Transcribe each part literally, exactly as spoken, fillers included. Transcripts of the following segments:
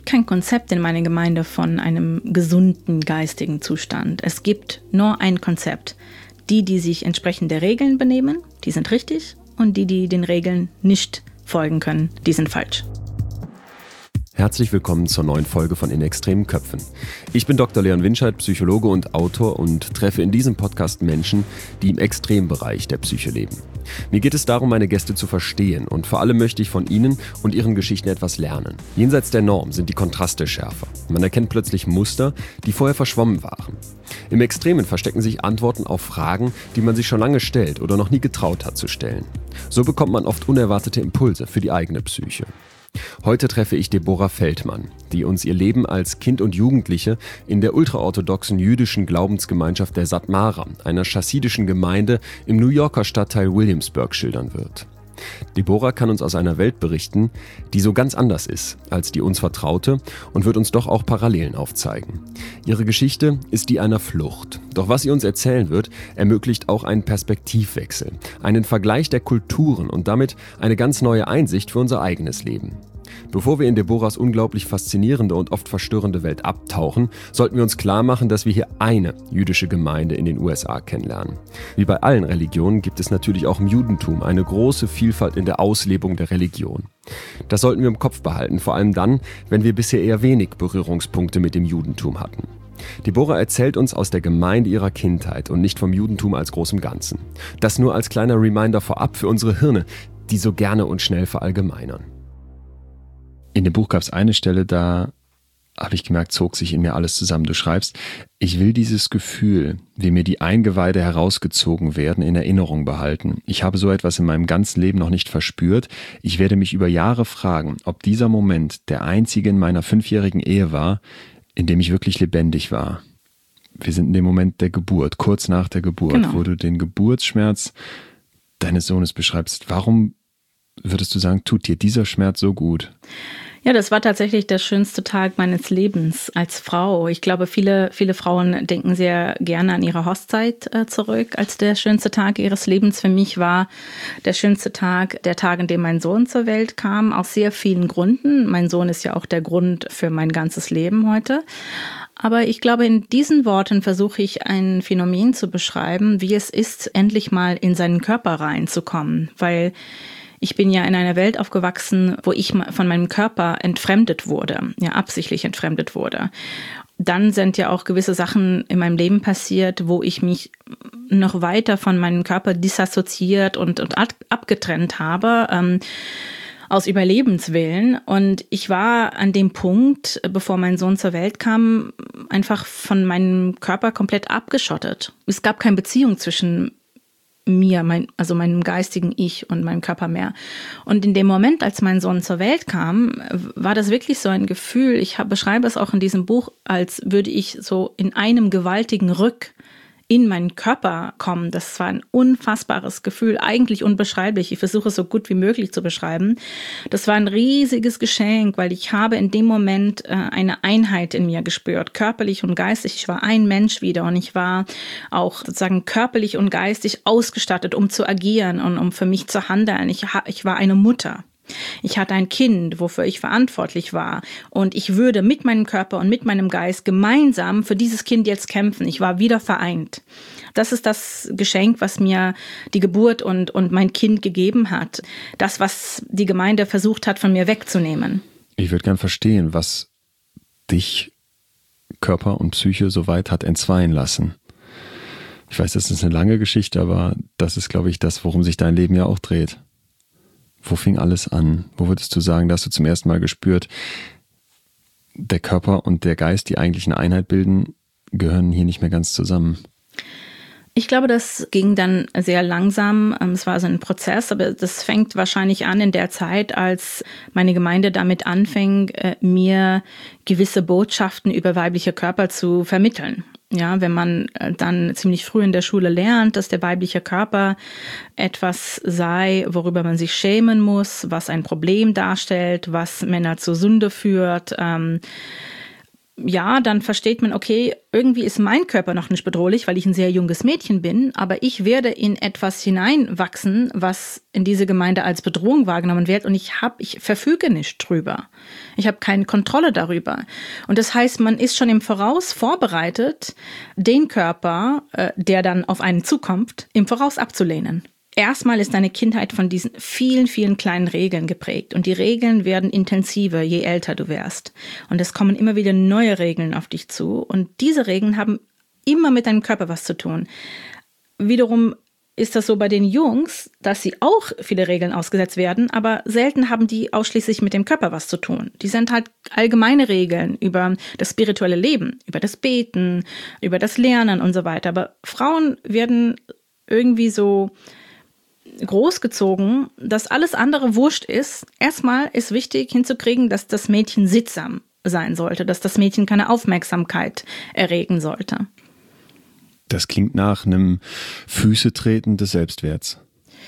kein Konzept in meiner Gemeinde von einem gesunden geistigen Zustand. Es gibt nur ein Konzept. Die, die sich entsprechend der Regeln benehmen, die sind richtig. Und die, die den Regeln nicht folgen können, die sind falsch. Herzlich willkommen zur neuen Folge von In extremen Köpfen. Ich bin Doktor Leon Winscheid, Psychologe und Autor und treffe in diesem Podcast Menschen, die im Extrembereich der Psyche leben. Mir geht es darum, meine Gäste zu verstehen und vor allem möchte ich von ihnen und ihren Geschichten etwas lernen. Jenseits der Norm sind die Kontraste schärfer. Man erkennt plötzlich Muster, die vorher verschwommen waren. Im Extremen verstecken sich Antworten auf Fragen, die man sich schon lange stellt oder noch nie getraut hat zu stellen. So bekommt man oft unerwartete Impulse für die eigene Psyche. Heute treffe ich Deborah Feldmann, die uns ihr Leben als Kind und Jugendliche in der ultraorthodoxen jüdischen Glaubensgemeinschaft der Satmara, einer chassidischen Gemeinde im New Yorker Stadtteil Williamsburg, schildern wird. Deborah kann uns aus einer Welt berichten, die so ganz anders ist als die uns vertraute und wird uns doch auch Parallelen aufzeigen. Ihre Geschichte ist die einer Flucht. Doch was sie uns erzählen wird, ermöglicht auch einen Perspektivwechsel, einen Vergleich der Kulturen und damit eine ganz neue Einsicht für unser eigenes Leben. Bevor wir in Deborahs unglaublich faszinierende und oft verstörende Welt abtauchen, sollten wir uns klar machen, dass wir hier eine jüdische Gemeinde in den U S A kennenlernen. Wie bei allen Religionen gibt es natürlich auch im Judentum eine große Vielfalt in der Auslebung der Religion. Das sollten wir im Kopf behalten, vor allem dann, wenn wir bisher eher wenig Berührungspunkte mit dem Judentum hatten. Deborah erzählt uns aus der Gemeinde ihrer Kindheit und nicht vom Judentum als großem Ganzen. Das nur als kleiner Reminder vorab für unsere Hirne, die so gerne und schnell verallgemeinern. In dem Buch gab es eine Stelle, da habe ich gemerkt, zog sich in mir alles zusammen. Du schreibst, ich will dieses Gefühl, wie mir die Eingeweide herausgezogen werden, in Erinnerung behalten. Ich habe so etwas in meinem ganzen Leben noch nicht verspürt. Ich werde mich über Jahre fragen, ob dieser Moment der einzige in meiner fünfjährigen Ehe war, in dem ich wirklich lebendig war. Wir sind in dem Moment der Geburt, kurz nach der Geburt, genau, wo du den Geburtsschmerz deines Sohnes beschreibst. Warum würdest du sagen, tut dir dieser Schmerz so gut? Ja, das war tatsächlich der schönste Tag meines Lebens als Frau. Ich glaube, viele, viele Frauen denken sehr gerne an ihre Hochzeit äh, zurück als der schönste Tag ihres Lebens. Für mich war der schönste Tag der Tag, in dem mein Sohn zur Welt kam, aus sehr vielen Gründen. Mein Sohn ist ja auch der Grund für mein ganzes Leben heute. Aber ich glaube, in diesen Worten versuche ich ein Phänomen zu beschreiben, wie es ist, endlich mal in seinen Körper reinzukommen, weil ich bin ja in einer Welt aufgewachsen, wo ich von meinem Körper entfremdet wurde, ja, absichtlich entfremdet wurde. Dann sind ja auch gewisse Sachen in meinem Leben passiert, wo ich mich noch weiter von meinem Körper disassoziiert und, und abgetrennt habe, ähm, aus Überlebenswillen. Und ich war an dem Punkt, bevor mein Sohn zur Welt kam, einfach von meinem Körper komplett abgeschottet. Es gab keine Beziehung zwischen mir, mein, also meinem geistigen Ich und meinem Körper mehr. Und in dem Moment, als mein Sohn zur Welt kam, war das wirklich so ein Gefühl, ich hab, beschreibe es auch in diesem Buch, als würde ich so in einem gewaltigen Rück in meinen Körper kommen. Das war ein unfassbares Gefühl, eigentlich unbeschreiblich. Ich versuche es so gut wie möglich zu beschreiben. Das war ein riesiges Geschenk, weil ich habe in dem Moment äh, eine Einheit in mir gespürt, körperlich und geistig. Ich war ein Mensch wieder und ich war auch sozusagen körperlich und geistig ausgestattet, um zu agieren und um für mich zu handeln. Ich, ich war eine Mutter. Ich hatte ein Kind, wofür ich verantwortlich war. Und ich würde mit meinem Körper und mit meinem Geist gemeinsam für dieses Kind jetzt kämpfen. Ich war wieder vereint. Das ist das Geschenk, was mir die Geburt und, und mein Kind gegeben hat. Das, was die Gemeinde versucht hat, von mir wegzunehmen. Ich würde gern verstehen, was dich, Körper und Psyche, so weit hat entzweien lassen. Ich weiß, das ist eine lange Geschichte, aber das ist, glaube ich, das, worum sich dein Leben ja auch dreht. Wo fing alles an? Wo würdest du sagen, da hast du zum ersten Mal gespürt, der Körper und der Geist, die eigentlich eine Einheit bilden, gehören hier nicht mehr ganz zusammen? Ich glaube, das ging dann sehr langsam. Es war so ein Prozess, aber das fängt wahrscheinlich an in der Zeit, als meine Gemeinde damit anfing, mir gewisse Botschaften über weibliche Körper zu vermitteln. Ja, wenn man dann ziemlich früh in der Schule lernt, dass der weibliche Körper etwas sei, worüber man sich schämen muss, was ein Problem darstellt, was Männer zur Sünde führt, ähm, ja, dann versteht man, okay, irgendwie ist mein Körper noch nicht bedrohlich, weil ich ein sehr junges Mädchen bin, aber ich werde in etwas hineinwachsen, was in diese Gemeinde als Bedrohung wahrgenommen wird und ich habe, ich verfüge nicht drüber. Ich habe keine Kontrolle darüber. Und das heißt, man ist schon im Voraus vorbereitet, den Körper, äh, der dann auf einen zukommt, im Voraus abzulehnen. Erstmal ist deine Kindheit von diesen vielen, vielen kleinen Regeln geprägt. Und die Regeln werden intensiver, je älter du wirst. Und es kommen immer wieder neue Regeln auf dich zu. Und diese Regeln haben immer mit deinem Körper was zu tun. Wiederum ist das so bei den Jungs, dass sie auch viele Regeln ausgesetzt werden, aber selten haben die ausschließlich mit dem Körper was zu tun. Die sind halt allgemeine Regeln über das spirituelle Leben, über das Beten, über das Lernen und so weiter. Aber Frauen werden irgendwie so großgezogen, dass alles andere wurscht ist. Erstmal ist wichtig hinzukriegen, dass das Mädchen sittsam sein sollte, dass das Mädchen keine Aufmerksamkeit erregen sollte. Das klingt nach einem Füßetreten des Selbstwerts.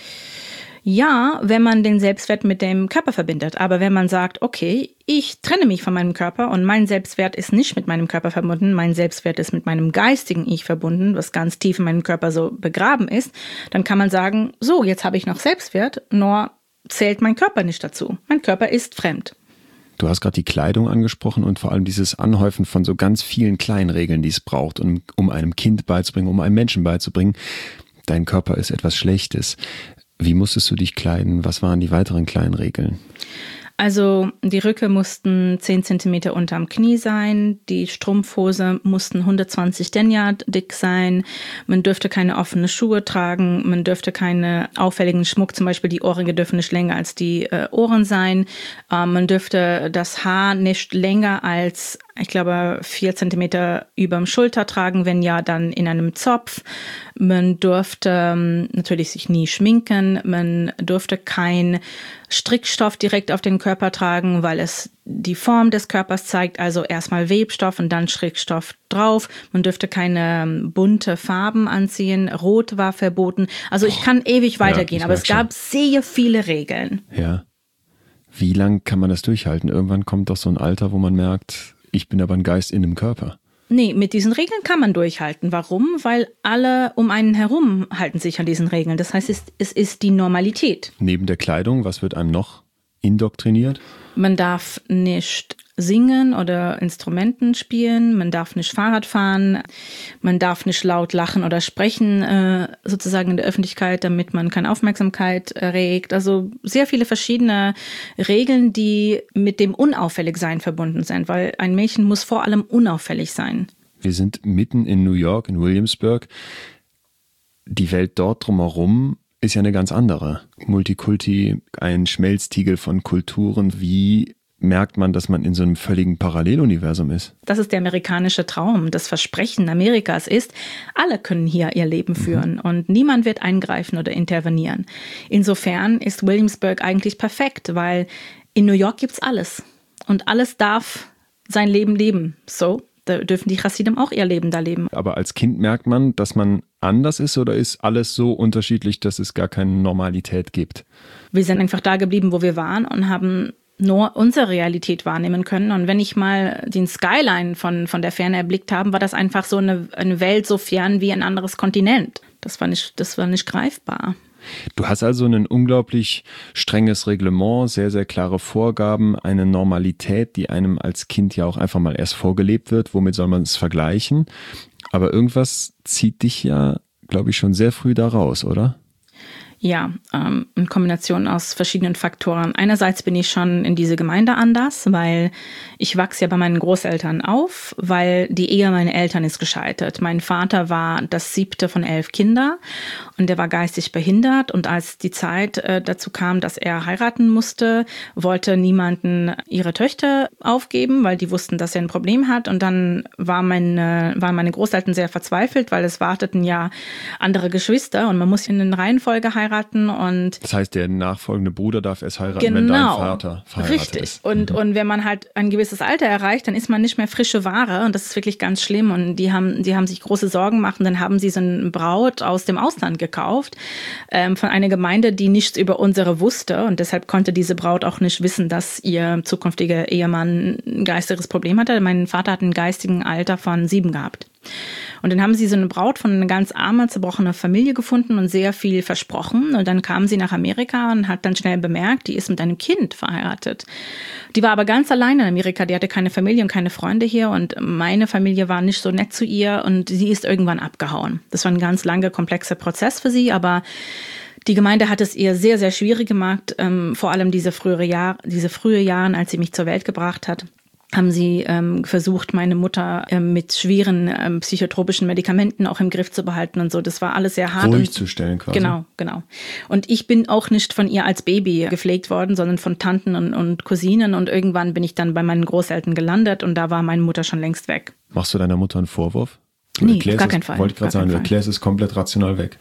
Ja, wenn man den Selbstwert mit dem Körper verbindet. Aber wenn man sagt, okay, ich trenne mich von meinem Körper und mein Selbstwert ist nicht mit meinem Körper verbunden, mein Selbstwert ist mit meinem geistigen Ich verbunden, was ganz tief in meinem Körper so begraben ist, dann kann man sagen, so, jetzt habe ich noch Selbstwert, nur zählt mein Körper nicht dazu. Mein Körper ist fremd. Du hast gerade die Kleidung angesprochen und vor allem dieses Anhäufen von so ganz vielen kleinen Regeln, die es braucht, um, um einem Kind beizubringen, um einem Menschen beizubringen, dein Körper ist etwas Schlechtes. Wie musstest du dich kleiden? Was waren die weiteren kleinen Regeln? Also die Röcke mussten zehn Zentimeter unterm Knie sein, die Strumpfhose mussten hundertzwanzig Deniard dick sein, man dürfte keine offenen Schuhe tragen, man dürfte keine auffälligen Schmuck, zum Beispiel die Ohrringe dürfen nicht länger als die äh, Ohren sein, äh, man dürfte das Haar nicht länger als, ich glaube, vier Zentimeter überm Schulter tragen, wenn ja, dann in einem Zopf. Man durfte ähm, natürlich sich nie schminken, man durfte kein Strickstoff direkt auf den Körper tragen, weil es die Form des Körpers zeigt, also erstmal Webstoff und dann Strickstoff drauf. Man dürfte keine bunte Farben anziehen, Rot war verboten. Also ich kann ewig weitergehen, ja, aber es gab schon sehr viele Regeln. Ja. Wie lang kann man das durchhalten? Irgendwann kommt doch so ein Alter, wo man merkt, ich bin aber ein Geist in einem Körper. Nee, mit diesen Regeln kann man durchhalten. Warum? Weil alle um einen herum halten sich an diesen Regeln. Das heißt, es, es ist die Normalität. Neben der Kleidung, was wird einem noch indoktriniert? Man darf nicht singen oder Instrumenten spielen, man darf nicht Fahrrad fahren, man darf nicht laut lachen oder sprechen, äh, sozusagen in der Öffentlichkeit, damit man keine Aufmerksamkeit erregt. Also sehr viele verschiedene Regeln, die mit dem Unauffälligsein verbunden sind, weil ein Mädchen muss vor allem unauffällig sein. Wir sind mitten in New York, in Williamsburg. Die Welt dort drumherum ist ja eine ganz andere. Multikulti, ein Schmelztiegel von Kulturen. Wie merkt man, dass man in so einem völligen Paralleluniversum ist? Das ist der amerikanische Traum. Das Versprechen Amerikas ist, alle können hier ihr Leben führen mhm. und niemand wird eingreifen oder intervenieren. Insofern ist Williamsburg eigentlich perfekt, weil in New York gibt's alles und alles darf sein Leben leben. So, da dürfen die Hasidim auch ihr Leben da leben. Aber als Kind merkt man, dass man anders ist oder ist alles so unterschiedlich, dass es gar keine Normalität gibt? Wir sind einfach da geblieben, wo wir waren und haben nur unsere Realität wahrnehmen können. Und wenn ich mal den Skyline von, von der Ferne erblickt habe, war das einfach so eine, eine Welt so fern wie ein anderes Kontinent. Das war nicht, das war nicht greifbar. Du hast also ein unglaublich strenges Reglement, sehr, sehr klare Vorgaben, eine Normalität, die einem als Kind ja auch einfach mal erst vorgelebt wird. Womit soll man es vergleichen? Aber irgendwas zieht dich ja, glaube ich, schon sehr früh da raus, oder? Ja, ähm, in Kombination aus verschiedenen Faktoren. Einerseits bin ich schon in diese Gemeinde anders, weil ich wachse ja bei meinen Großeltern auf, weil die Ehe meiner Eltern ist gescheitert. Mein Vater war das siebte von elf Kindern und der war geistig behindert. Und als die Zeit äh, dazu kam, dass er heiraten musste, wollte niemanden ihre Töchter aufgeben, weil die wussten, dass er ein Problem hat. Und dann war meine, waren meine Großeltern sehr verzweifelt, weil es warteten ja andere Geschwister und man muss in der Reihenfolge heiraten. heiraten und das heißt, der nachfolgende Bruder darf erst heiraten, genau, wenn dein Vater verheiratet richtig. ist. Und, mhm. und wenn man halt ein gewisses Alter erreicht, dann ist man nicht mehr frische Ware und das ist wirklich ganz schlimm und die haben, die haben sich große Sorgen gemacht und dann haben sie so eine Braut aus dem Ausland gekauft ähm, von einer Gemeinde, die nichts über unsere wusste und deshalb konnte diese Braut auch nicht wissen, dass ihr zukünftiger Ehemann ein geistiges Problem hatte. Mein Vater hat ein geistigen Alter von sieben gehabt. Und dann haben sie so eine Braut von einer ganz armen, zerbrochenen Familie gefunden und sehr viel versprochen. Und dann kam sie nach Amerika und hat dann schnell bemerkt, die ist mit einem Kind verheiratet. Die war aber ganz allein in Amerika. Die hatte keine Familie und keine Freunde hier. Und meine Familie war nicht so nett zu ihr und sie ist irgendwann abgehauen. Das war ein ganz langer, komplexer Prozess für sie, aber die Gemeinde hat es ihr sehr, sehr schwierig gemacht. Ähm, vor allem diese frühere Jahr, diese frühe Jahren, als sie mich zur Welt gebracht hat, haben sie ähm, versucht, meine Mutter ähm, mit schweren ähm, psychotropischen Medikamenten auch im Griff zu behalten und so. Das war alles sehr hart. Ruhig und, zu stellen quasi. Genau, genau. Und ich bin auch nicht von ihr als Baby gepflegt worden, sondern von Tanten und, und Cousinen. Und irgendwann bin ich dann bei meinen Großeltern gelandet und da war meine Mutter schon längst weg. Machst du deiner Mutter einen Vorwurf? Du Nee, auf gar es, keinen Fall. Wollte ich gerade sagen, du erklärst es komplett rational weg.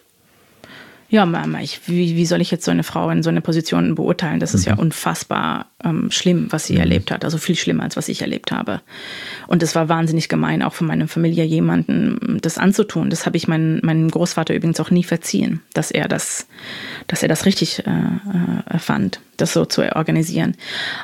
Ja, Mama, ich, wie, wie soll ich jetzt so eine Frau in so eine Position beurteilen? Das ist mhm. ja unfassbar ähm, schlimm, was sie mhm. erlebt hat. Also viel schlimmer, als was ich erlebt habe. Und es war wahnsinnig gemein, auch von meiner Familie jemandem das anzutun. Das habe ich meinen, meinem Großvater übrigens auch nie verziehen, dass er das, dass er das richtig äh, fand, das so zu organisieren.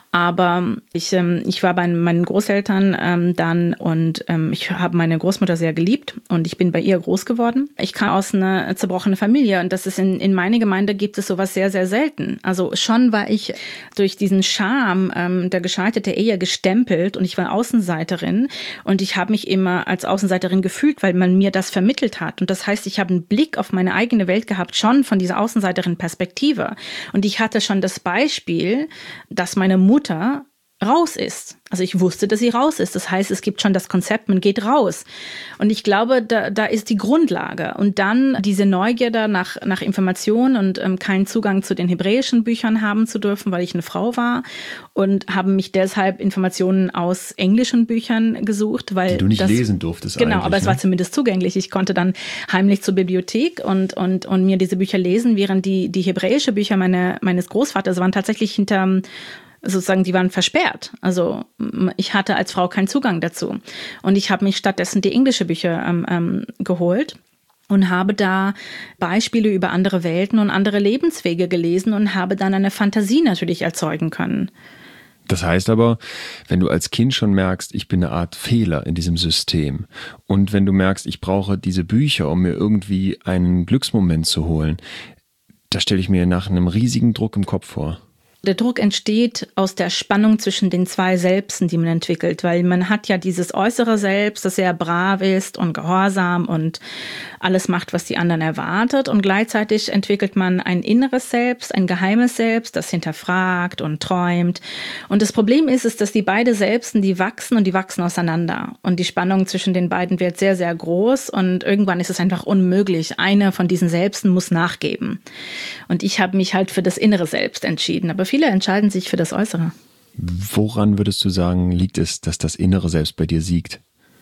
Aber ich, ähm, ich war bei meinen Großeltern ähm, dann und ähm, ich habe meine Großmutter sehr geliebt und ich bin bei ihr groß geworden. Ich kam aus einer zerbrochenen Familie und das ist in, in meiner Gemeinde gibt es sowas sehr, sehr selten. Also schon war ich durch diesen Charme ähm, der gescheiterten Ehe gestempelt und ich war Außenseiterin und ich habe mich immer als Außenseiterin gefühlt, weil man mir das vermittelt hat. Und das heißt, ich habe einen Blick auf meine eigene Welt gehabt, schon von dieser Außenseiterin-Perspektive. Und ich hatte schon das Beispiel, dass meine Mutter raus ist. Also ich wusste, dass sie raus ist. Das heißt, es gibt schon das Konzept, man geht raus. Und ich glaube, da, da ist die Grundlage. Und dann diese Neugierde nach, nach Informationen und ähm, keinen Zugang zu den hebräischen Büchern haben zu dürfen, weil ich eine Frau war. Und haben mich deshalb Informationen aus englischen Büchern gesucht. Weil die du nicht das, lesen durftest Genau, eigentlich, aber es ne? war zumindest zugänglich. Ich konnte dann heimlich zur Bibliothek und, und, und mir diese Bücher lesen, während die, die hebräische Bücher meine, meines Großvaters waren tatsächlich hinterm sozusagen, die waren versperrt. Also ich hatte als Frau keinen Zugang dazu. Und ich habe mich stattdessen die englische Bücher ähm, ähm, geholt und habe da Beispiele über andere Welten und andere Lebenswege gelesen und habe dann eine Fantasie natürlich erzeugen können. Das heißt aber, wenn du als Kind schon merkst, ich bin eine Art Fehler in diesem System und wenn du merkst, ich brauche diese Bücher, um mir irgendwie einen Glücksmoment zu holen, da stelle ich mir nach einem riesigen Druck im Kopf vor. Der Druck entsteht aus der Spannung zwischen den zwei Selbsten, die man entwickelt, weil man hat ja dieses äußere Selbst, das sehr brav ist und gehorsam und alles macht, was die anderen erwartet und gleichzeitig entwickelt man ein inneres Selbst, ein geheimes Selbst, das hinterfragt und träumt. Und das Problem ist, ist, dass die beiden Selbsten, die wachsen und die wachsen auseinander und die Spannung zwischen den beiden wird sehr, sehr groß und irgendwann ist es einfach unmöglich. Eine von diesen Selbsten muss nachgeben. Und ich habe mich halt für das innere Selbst entschieden, aber viele entscheiden sich für das Äußere. Woran würdest du sagen, liegt es, dass das innere Selbst bei dir siegt?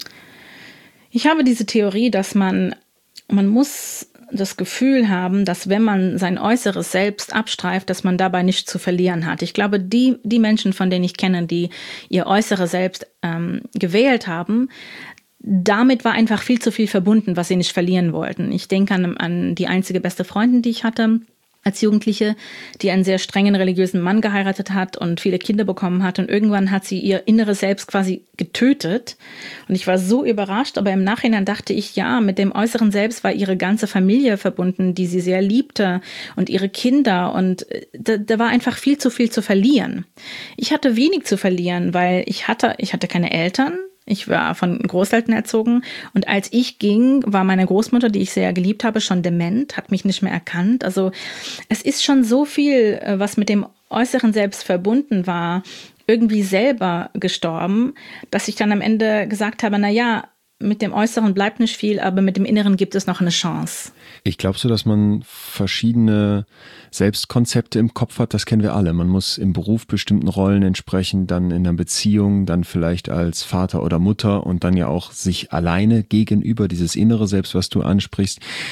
Ich habe diese Theorie, dass man, man muss das Gefühl haben, dass wenn man sein äußeres Selbst abstreift, dass man dabei nichts zu verlieren hat. Ich glaube, die, die Menschen, von denen ich kenne, die ihr äußeres Selbst ähm, gewählt haben, damit war einfach viel zu viel verbunden, was sie nicht verlieren wollten. Ich denke an, an die einzige beste Freundin, die ich hatte als Jugendliche, die einen sehr strengen religiösen Mann geheiratet hat und viele Kinder bekommen hat. Und irgendwann hat sie ihr inneres Selbst quasi getötet. Und ich war so überrascht, aber im Nachhinein dachte ich, ja, mit dem äußeren Selbst war ihre ganze Familie verbunden, die sie sehr liebte und ihre Kinder. Und da, da war einfach viel zu viel zu verlieren. Ich hatte wenig zu verlieren, weil ich hatte, ich hatte keine Eltern. Ich war von Großeltern erzogen und als ich ging, war meine Großmutter, die ich sehr geliebt habe, schon dement, hat mich nicht mehr erkannt. Also es ist schon so viel, was mit dem äußeren Selbst verbunden war, irgendwie selber gestorben, dass ich dann am Ende gesagt habe, na ja, mit dem Äußeren bleibt nicht viel, aber mit dem Inneren gibt es noch eine Chance. Ich glaube so, dass man verschiedene Selbstkonzepte im Kopf hat, das kennen wir alle. Man muss im Beruf bestimmten Rollen entsprechen, dann in einer Beziehung, dann vielleicht als Vater oder Mutter und dann ja auch sich alleine gegenüber, dieses innere Selbst, was du ansprichst.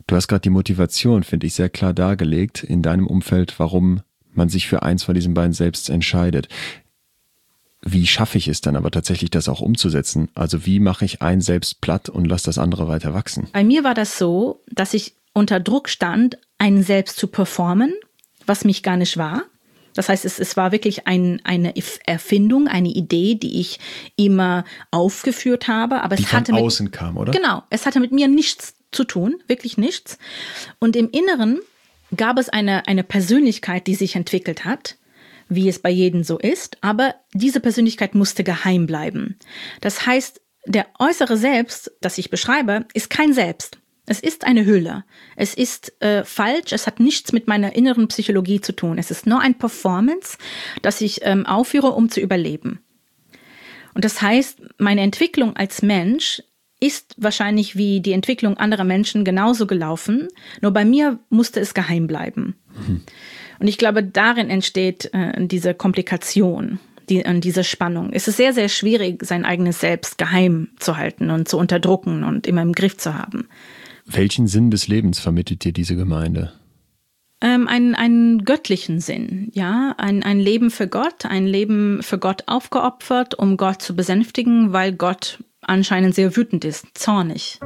Du hast gerade die Motivation, finde ich, sehr klar dargelegt in deinem Umfeld, warum man sich für eins von diesen beiden selbst entscheidet. Wie schaffe ich es dann aber tatsächlich, das auch umzusetzen? Also wie mache ich ein selbst platt und lasse das andere weiter wachsen? Bei mir war das so, dass ich unter Druck stand, einen selbst zu performen, was mich gar nicht war. Das heißt, es, es war wirklich ein, eine Erfindung, eine Idee, die ich immer aufgeführt habe. Aber die es von hatte mit, außen kam, oder? Genau, es hatte mit mir nichts zu tun, wirklich nichts. Und im Inneren gab es eine, eine Persönlichkeit, die sich entwickelt hat, wie es bei jedem so ist, aber diese Persönlichkeit musste geheim bleiben. Das heißt, der äußere Selbst, das ich beschreibe, ist kein Selbst. Es ist eine Hülle. Es ist äh, falsch, es hat nichts mit meiner inneren Psychologie zu tun. Es ist nur ein Performance, das ich ähm, aufführe, um zu überleben. Und das heißt, meine Entwicklung als Mensch ist wahrscheinlich wie die Entwicklung anderer Menschen genauso gelaufen, nur bei mir musste es geheim bleiben. Mhm. Und ich glaube, darin entsteht äh, diese Komplikation, die, äh, diese Spannung. Es ist sehr, sehr schwierig, sein eigenes Selbst geheim zu halten und zu unterdrücken und immer im Griff zu haben. Welchen Sinn des Lebens vermittelt dir diese Gemeinde? Ähm, einen, einen göttlichen Sinn, ja, ein, ein Leben für Gott, ein Leben für Gott aufgeopfert, um Gott zu besänftigen, weil Gott anscheinend sehr wütend ist, zornig.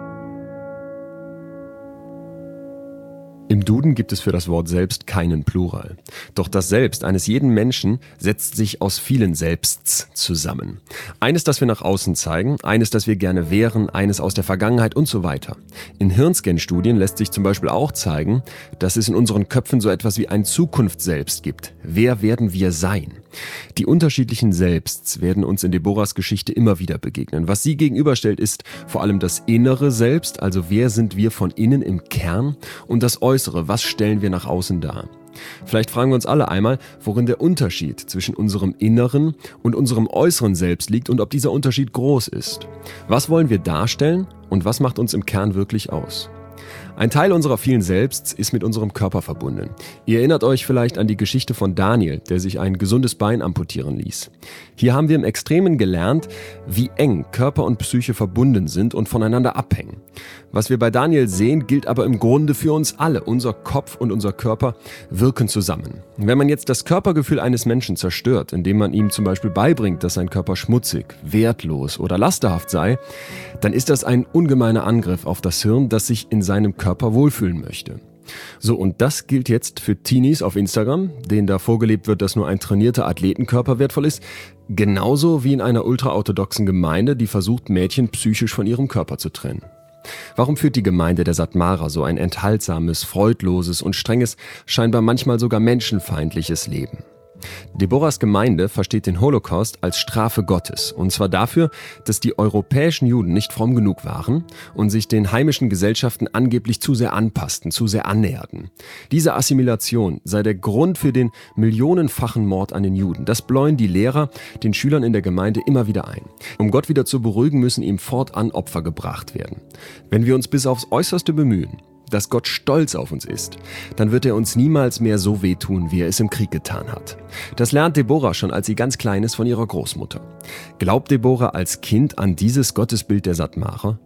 Im Duden gibt es für das Wort Selbst keinen Plural. Doch das Selbst eines jeden Menschen setzt sich aus vielen Selbsts zusammen. Eines, das wir nach außen zeigen, eines, das wir gerne wären, eines aus der Vergangenheit und so weiter. In Hirnscan-Studien lässt sich zum Beispiel auch zeigen, dass es in unseren Köpfen so etwas wie ein Zukunftsselbst gibt. Wer werden wir sein? Die unterschiedlichen Selbsts werden uns in Deborahs Geschichte immer wieder begegnen. Was sie gegenüberstellt, ist vor allem das innere Selbst, also wer sind wir von innen im Kern, und das äußere, was stellen wir nach außen dar. Vielleicht fragen wir uns alle einmal, worin der Unterschied zwischen unserem inneren und unserem äußeren Selbst liegt und ob dieser Unterschied groß ist. Was wollen wir darstellen und was macht uns im Kern wirklich aus? Ein Teil unserer vielen Selbsts ist mit unserem Körper verbunden. Ihr erinnert euch vielleicht an die Geschichte von Daniel, der sich ein gesundes Bein amputieren ließ. Hier haben wir im Extremen gelernt, wie eng Körper und Psyche verbunden sind und voneinander abhängen. Was wir bei Daniel sehen, gilt aber im Grunde für uns alle. Unser Kopf und unser Körper wirken zusammen. Wenn man jetzt das Körpergefühl eines Menschen zerstört, indem man ihm zum Beispiel beibringt, dass sein Körper schmutzig, wertlos oder lasterhaft sei, dann ist das ein ungemeiner Angriff auf das Hirn, das sich in seinem Körper wohlfühlen möchte. So, und das gilt jetzt für Teenies auf Instagram, denen da vorgelebt wird, dass nur ein trainierter Athletenkörper wertvoll ist, genauso wie in einer ultraorthodoxen Gemeinde, die versucht, Mädchen psychisch von ihrem Körper zu trennen. Warum führt die Gemeinde der Satmarer so ein enthaltsames, freudloses und strenges, scheinbar manchmal sogar menschenfeindliches Leben? Deborahs Gemeinde versteht den Holocaust als Strafe Gottes, und zwar dafür, dass die europäischen Juden nicht fromm genug waren und sich den heimischen Gesellschaften angeblich zu sehr anpassten, zu sehr annäherten. Diese Assimilation sei der Grund für den millionenfachen Mord an den Juden. Das bläuen die Lehrer den Schülern in der Gemeinde immer wieder ein. Um Gott wieder zu beruhigen, müssen ihm fortan Opfer gebracht werden. Wenn wir uns bis aufs Äußerste bemühen, dass Gott stolz auf uns ist, dann wird er uns niemals mehr so wehtun, wie er es im Krieg getan hat. Das lernt Deborah schon, als sie ganz klein ist, von ihrer Großmutter. Glaubt Deborah als Kind an dieses Gottesbild der Satmarer?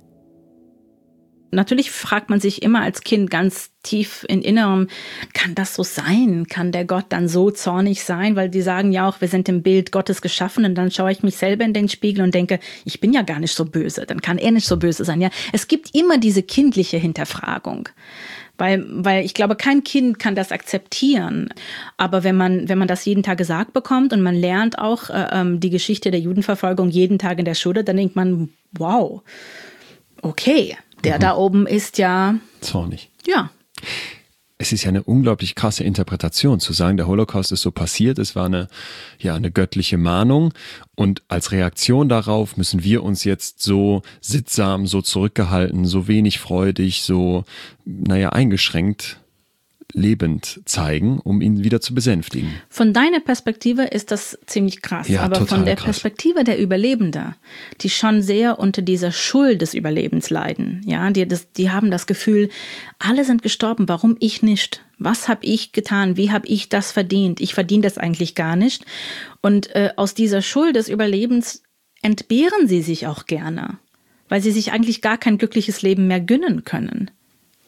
Natürlich fragt man sich immer als Kind ganz tief in Innerem, kann das so sein? Kann der Gott dann so zornig sein? Weil die sagen ja auch, wir sind im Bild Gottes geschaffen, und dann schaue ich mich selber in den Spiegel und denke, ich bin ja gar nicht so böse, dann kann er nicht so böse sein. Ja, es gibt immer diese kindliche Hinterfragung. Weil, weil ich glaube, kein Kind kann das akzeptieren. Aber wenn man, wenn man das jeden Tag gesagt bekommt und man lernt auch äh, die Geschichte der Judenverfolgung jeden Tag in der Schule, dann denkt man, wow, okay, der mhm. da oben ist ja zornig. Ja. Es ist ja eine unglaublich krasse Interpretation, zu sagen, der Holocaust ist so passiert, es war eine, ja, eine göttliche Mahnung, und als Reaktion darauf müssen wir uns jetzt so sittsam, so zurückgehalten, so wenig freudig, so, naja, eingeschränkt lebend zeigen, um ihn wieder zu besänftigen. Von deiner Perspektive ist das ziemlich krass, ja, aber von der krass. Perspektive der Überlebender, die schon sehr unter dieser Schuld des Überlebens leiden, ja, die, das, die haben das Gefühl, alle sind gestorben, warum ich nicht? Was habe ich getan? Wie habe ich das verdient? Ich verdiene das eigentlich gar nicht. Und äh, aus dieser Schuld des Überlebens entbehren sie sich auch gerne, weil sie sich eigentlich gar kein glückliches Leben mehr gönnen können.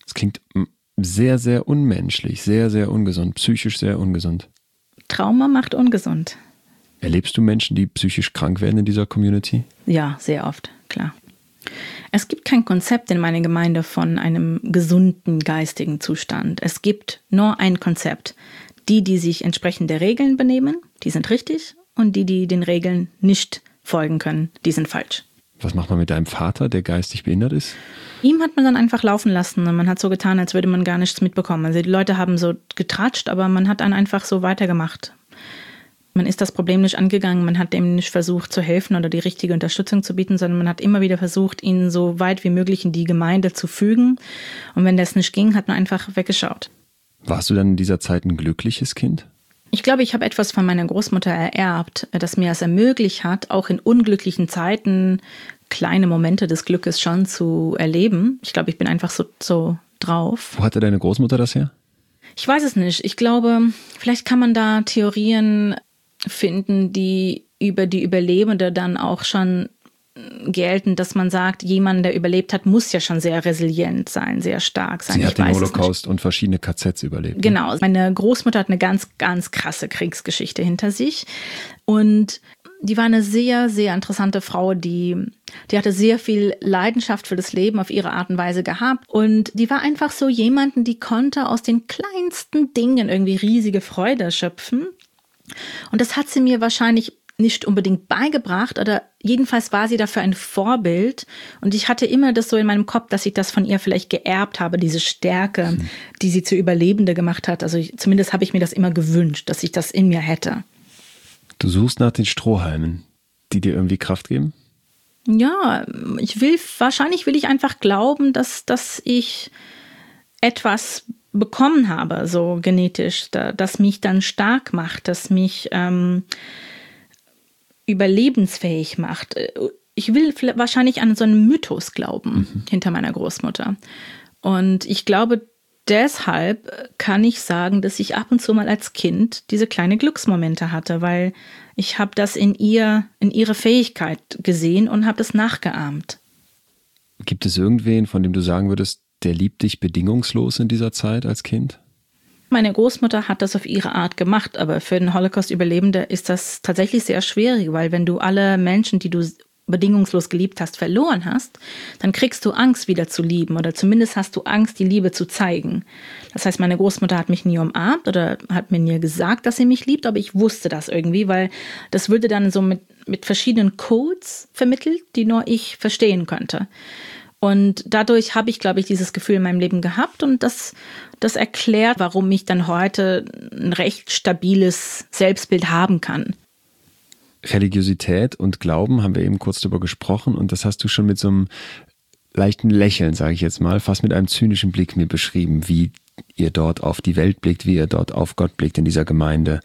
Das klingt sehr, sehr unmenschlich, sehr, sehr ungesund, psychisch sehr ungesund. Trauma macht ungesund. Erlebst du Menschen, die psychisch krank werden in dieser Community? Ja, sehr oft, klar. Es gibt kein Konzept in meiner Gemeinde von einem gesunden geistigen Zustand. Es gibt nur ein Konzept. Die, die sich entsprechend der Regeln benehmen, die sind richtig. Und die, die den Regeln nicht folgen können, die sind falsch. Was macht man mit deinem Vater, der geistig behindert ist? Ihm hat man dann einfach laufen lassen und man hat so getan, als würde man gar nichts mitbekommen. Also die Leute haben so getratscht, aber man hat dann einfach so weitergemacht. Man ist das Problem nicht angegangen, man hat dem nicht versucht zu helfen oder die richtige Unterstützung zu bieten, sondern man hat immer wieder versucht, ihn so weit wie möglich in die Gemeinde zu fügen. Und wenn das nicht ging, hat man einfach weggeschaut. Warst du dann in dieser Zeit ein glückliches Kind? Ich glaube, ich habe etwas von meiner Großmutter ererbt, das mir es ermöglicht hat, auch in unglücklichen Zeiten kleine Momente des Glückes schon zu erleben. Ich glaube, ich bin einfach so, so drauf. Wo hatte deine Großmutter das her? Ich weiß es nicht. Ich glaube, vielleicht kann man da Theorien finden, die über die Überlebende dann auch schon gelten, dass man sagt, jemand, der überlebt hat, muss ja schon sehr resilient sein, sehr stark sein. Sie hat den Holocaust und verschiedene K Zs überlebt. Genau. Meine Großmutter hat eine ganz, ganz krasse Kriegsgeschichte hinter sich. Und die war eine sehr, sehr interessante Frau, die, die hatte sehr viel Leidenschaft für das Leben auf ihre Art und Weise gehabt. Und die war einfach so jemanden, die konnte aus den kleinsten Dingen irgendwie riesige Freude schöpfen. Und das hat sie mir wahrscheinlich nicht unbedingt beigebracht, oder jedenfalls war sie dafür ein Vorbild. Und ich hatte immer das so in meinem Kopf, dass ich das von ihr vielleicht geerbt habe, diese Stärke, mhm. die sie zur Überlebende gemacht hat. Also ich, zumindest habe ich mir das immer gewünscht, dass ich das in mir hätte. Du suchst nach den Strohhalmen, die dir irgendwie Kraft geben? Ja, ich will, wahrscheinlich will ich einfach glauben, dass, dass ich etwas bekommen habe, so genetisch, da, das mich dann stark macht, das mich ähm, überlebensfähig macht. Ich will wahrscheinlich an so einen Mythos glauben, mhm. hinter meiner Großmutter. Und ich glaube, deshalb kann ich sagen, dass ich ab und zu mal als Kind diese kleine Glücksmomente hatte, weil ich habe das in ihr, in ihre Fähigkeit gesehen und habe das nachgeahmt. Gibt es irgendwen, von dem du sagen würdest, der liebt dich bedingungslos in dieser Zeit als Kind? Meine Großmutter hat das auf ihre Art gemacht, aber für den Holocaust-Überlebende ist das tatsächlich sehr schwierig, weil wenn du alle Menschen, die du bedingungslos geliebt hast, verloren hast, dann kriegst du Angst, wieder zu lieben, oder zumindest hast du Angst, die Liebe zu zeigen. Das heißt, meine Großmutter hat mich nie umarmt oder hat mir nie gesagt, dass sie mich liebt, aber ich wusste das irgendwie, weil das würde dann so mit, mit verschiedenen Codes vermittelt, die nur ich verstehen könnte. Und dadurch habe ich, glaube ich, dieses Gefühl in meinem Leben gehabt, und das, das erklärt, warum ich dann heute ein recht stabiles Selbstbild haben kann. Religiosität und Glauben haben wir eben kurz darüber gesprochen, und das hast du schon mit so einem leichten Lächeln, sage ich jetzt mal, fast mit einem zynischen Blick mir beschrieben, wie ihr dort auf die Welt blickt, wie ihr dort auf Gott blickt in dieser Gemeinde.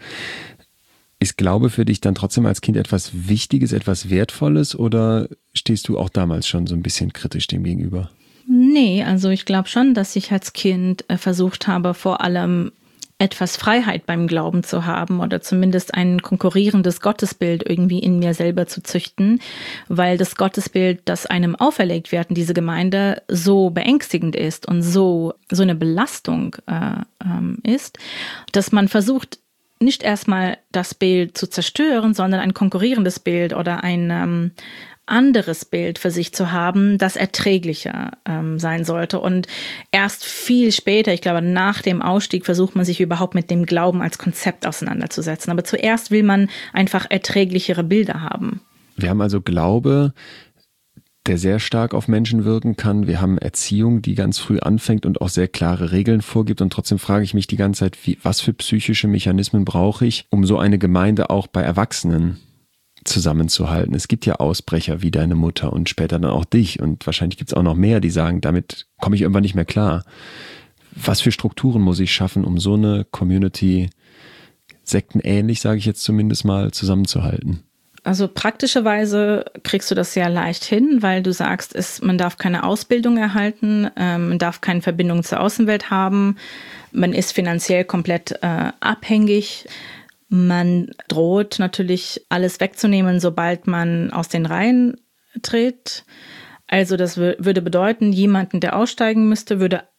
Ist Glaube für dich dann trotzdem als Kind etwas Wichtiges, etwas Wertvolles, oder stehst du auch damals schon so ein bisschen kritisch dem gegenüber? Nee, also ich glaube schon, dass ich als Kind versucht habe, vor allem etwas Freiheit beim Glauben zu haben oder zumindest ein konkurrierendes Gottesbild irgendwie in mir selber zu züchten, weil das Gottesbild, das einem auferlegt wird in diese Gemeinde, so beängstigend ist und so, so eine Belastung äh, ähm, ist, dass man versucht, nicht erstmal das Bild zu zerstören, sondern ein konkurrierendes Bild oder ein ähm, anderes Bild für sich zu haben, das erträglicher ähm, sein sollte. Und erst viel später, ich glaube nach dem Ausstieg, versucht man sich überhaupt mit dem Glauben als Konzept auseinanderzusetzen. Aber zuerst will man einfach erträglichere Bilder haben. Wir haben also Glaube, der sehr stark auf Menschen wirken kann. Wir haben Erziehung, die ganz früh anfängt und auch sehr klare Regeln vorgibt. Und trotzdem frage ich mich die ganze Zeit, wie, was für psychische Mechanismen brauche ich, um so eine Gemeinde auch bei Erwachsenen zusammenzuhalten. Es gibt ja Ausbrecher wie deine Mutter und später dann auch dich. Und wahrscheinlich gibt es auch noch mehr, die sagen, damit komme ich irgendwann nicht mehr klar. Was für Strukturen muss ich schaffen, um so eine Community sektenähnlich, sage ich jetzt zumindest mal, zusammenzuhalten? Also praktischerweise kriegst du das sehr leicht hin, weil du sagst, es, man darf keine Ausbildung erhalten, ähm, man darf keine Verbindung zur Außenwelt haben, man ist finanziell komplett äh, abhängig, man droht natürlich alles wegzunehmen, sobald man aus den Reihen tritt. Also das w- würde bedeuten, jemanden, der aussteigen müsste, würde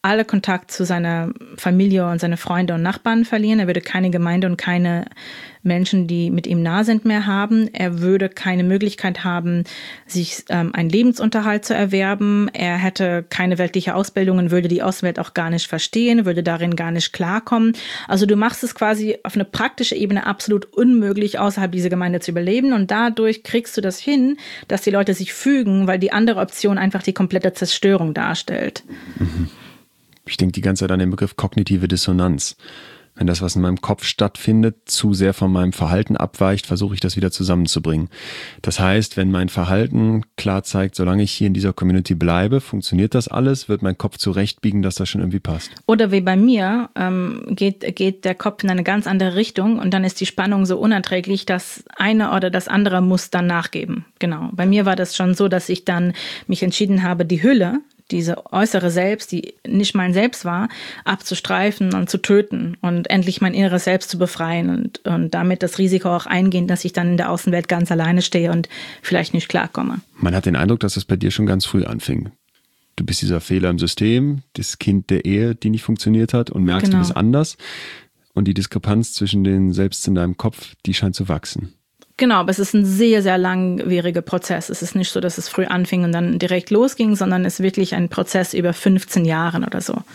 alle Kontakt zu seiner Familie und seine Freunde und Nachbarn verlieren. Er würde keine Gemeinde und keine Menschen, die mit ihm nah sind, mehr haben. Er würde keine Möglichkeit haben, sich ähm, einen Lebensunterhalt zu erwerben. Er hätte keine weltliche Ausbildung und würde die Außenwelt auch gar nicht verstehen, würde darin gar nicht klarkommen. Also du machst es quasi auf eine praktische Ebene absolut unmöglich, außerhalb dieser Gemeinde zu überleben. Und dadurch kriegst du das hin, dass die Leute sich fügen, weil die andere Option einfach die komplette Zerstörung darstellt. Mhm. Ich denke die ganze Zeit an den Begriff kognitive Dissonanz. Wenn das, was in meinem Kopf stattfindet, zu sehr von meinem Verhalten abweicht, versuche ich das wieder zusammenzubringen. Das heißt, wenn mein Verhalten klar zeigt, solange ich hier in dieser Community bleibe, funktioniert das alles, wird mein Kopf zurechtbiegen, dass das schon irgendwie passt. Oder wie bei mir, ähm, geht, geht der Kopf in eine ganz andere Richtung und dann ist die Spannung so unerträglich, dass eine oder das andere muss dann nachgeben. Genau. Bei mir war das schon so, dass ich dann mich entschieden habe, die Hülle, diese äußere Selbst, die nicht mein Selbst war, abzustreifen und zu töten und endlich mein inneres Selbst zu befreien und, und damit das Risiko auch eingehen, dass ich dann in der Außenwelt ganz alleine stehe und vielleicht nicht klarkomme. Man hat den Eindruck, dass das bei dir schon ganz früh anfing. Du bist dieser Fehler im System, das Kind der Ehe, die nicht funktioniert hat und merkst, genau. Du bist anders. Und die Diskrepanz zwischen den Selbst in deinem Kopf, die scheint zu wachsen. Genau, aber es ist ein sehr, sehr langwieriger Prozess. Es ist nicht so, dass es früh anfing und dann direkt losging, sondern es ist wirklich ein Prozess über fünfzehn Jahren oder so.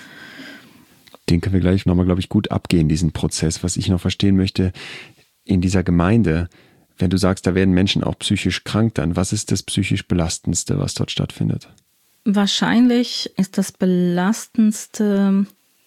Den können wir gleich nochmal, glaube ich, gut abgehen, diesen Prozess. Was ich noch verstehen möchte, in dieser Gemeinde, wenn du sagst, da werden Menschen auch psychisch krank, dann was ist das psychisch Belastendste, was dort stattfindet? Wahrscheinlich ist das Belastendste,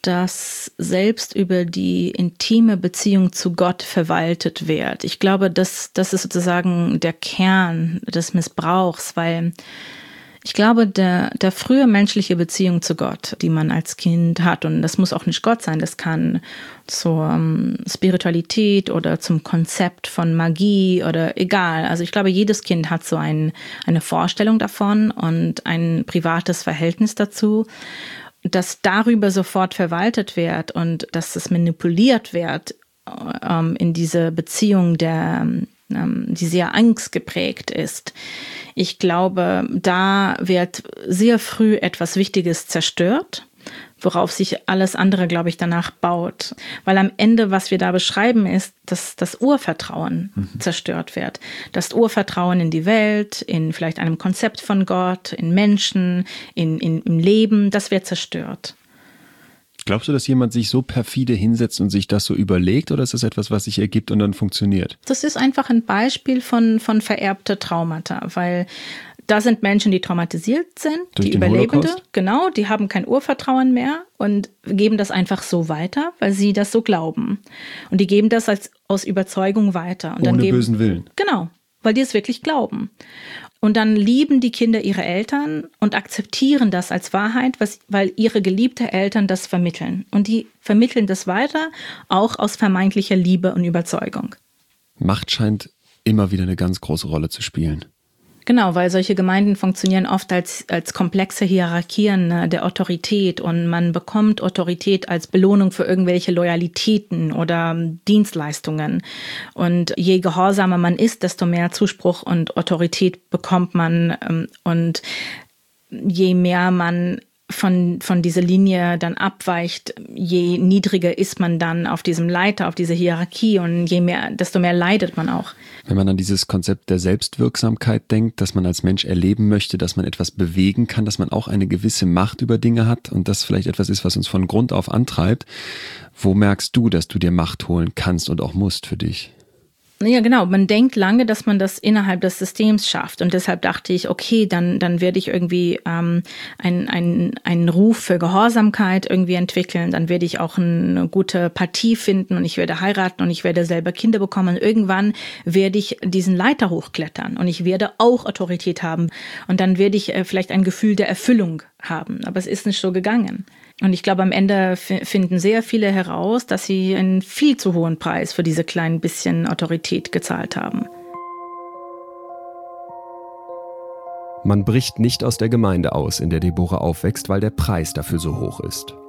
dass selbst über die intime Beziehung zu Gott verwaltet wird. Ich glaube, das, das ist sozusagen der Kern des Missbrauchs, weil ich glaube, der, der frühe menschliche Beziehung zu Gott, die man als Kind hat, und das muss auch nicht Gott sein, das kann zur um, Spiritualität oder zum Konzept von Magie oder egal. Also ich glaube, jedes Kind hat so ein, eine Vorstellung davon und ein privates Verhältnis dazu. Dass darüber sofort verwaltet wird und dass es manipuliert wird ähm, in diese Beziehung, der, ähm, die sehr angstgeprägt ist. Ich glaube, da wird sehr früh etwas Wichtiges zerstört, worauf sich alles andere, glaube ich, danach baut. Weil am Ende, was wir da beschreiben, ist, dass das Urvertrauen mhm. zerstört wird. Das Urvertrauen in die Welt, in vielleicht einem Konzept von Gott, in Menschen, in, in, im Leben, das wird zerstört. Glaubst du, dass jemand sich so perfide hinsetzt und sich das so überlegt, oder ist das etwas, was sich ergibt und dann funktioniert? Das ist einfach ein Beispiel von, von vererbte Traumata, weil da sind Menschen, die traumatisiert sind, durch die Überlebende, Holocaust? Genau, die haben kein Urvertrauen mehr und geben das einfach so weiter, weil sie das so glauben. Und die geben das als, aus Überzeugung weiter. Und Ohne dann geben, bösen Willen. Genau, weil die es wirklich glauben. Und dann lieben die Kinder ihre Eltern und akzeptieren das als Wahrheit, was, weil ihre geliebten Eltern das vermitteln. Und die vermitteln das weiter, auch aus vermeintlicher Liebe und Überzeugung. Macht scheint immer wieder eine ganz große Rolle zu spielen. Genau, weil solche Gemeinden funktionieren oft als, als komplexe Hierarchien ne, der Autorität und man bekommt Autorität als Belohnung für irgendwelche Loyalitäten oder Dienstleistungen. Und je gehorsamer man ist, desto mehr Zuspruch und Autorität bekommt man ähm, und je mehr man von, von dieser Linie dann abweicht, je niedriger ist man dann auf diesem Leiter, auf dieser Hierarchie und je mehr, desto mehr leidet man auch. Wenn man an dieses Konzept der Selbstwirksamkeit denkt, dass man als Mensch erleben möchte, dass man etwas bewegen kann, dass man auch eine gewisse Macht über Dinge hat und das vielleicht etwas ist, was uns von Grund auf antreibt, wo merkst du, dass du dir Macht holen kannst und auch musst für dich? Ja, genau. Man denkt lange, dass man das innerhalb des Systems schafft. Und deshalb dachte ich, okay, dann, dann werde ich irgendwie ähm, einen ein, ein Ruf für Gehorsamkeit irgendwie entwickeln. Dann werde ich auch eine gute Partie finden und ich werde heiraten und ich werde selber Kinder bekommen. Und irgendwann werde ich diesen Leiter hochklettern und ich werde auch Autorität haben. Und dann werde ich äh, vielleicht ein Gefühl der Erfüllung haben. Aber es ist nicht so gegangen. Und ich glaube, am Ende f- finden sehr viele heraus, dass sie einen viel zu hohen Preis für diese kleinen bisschen Autorität gezahlt haben. Man bricht nicht aus der Gemeinde aus, in der Deborah aufwächst, weil der Preis dafür so hoch ist.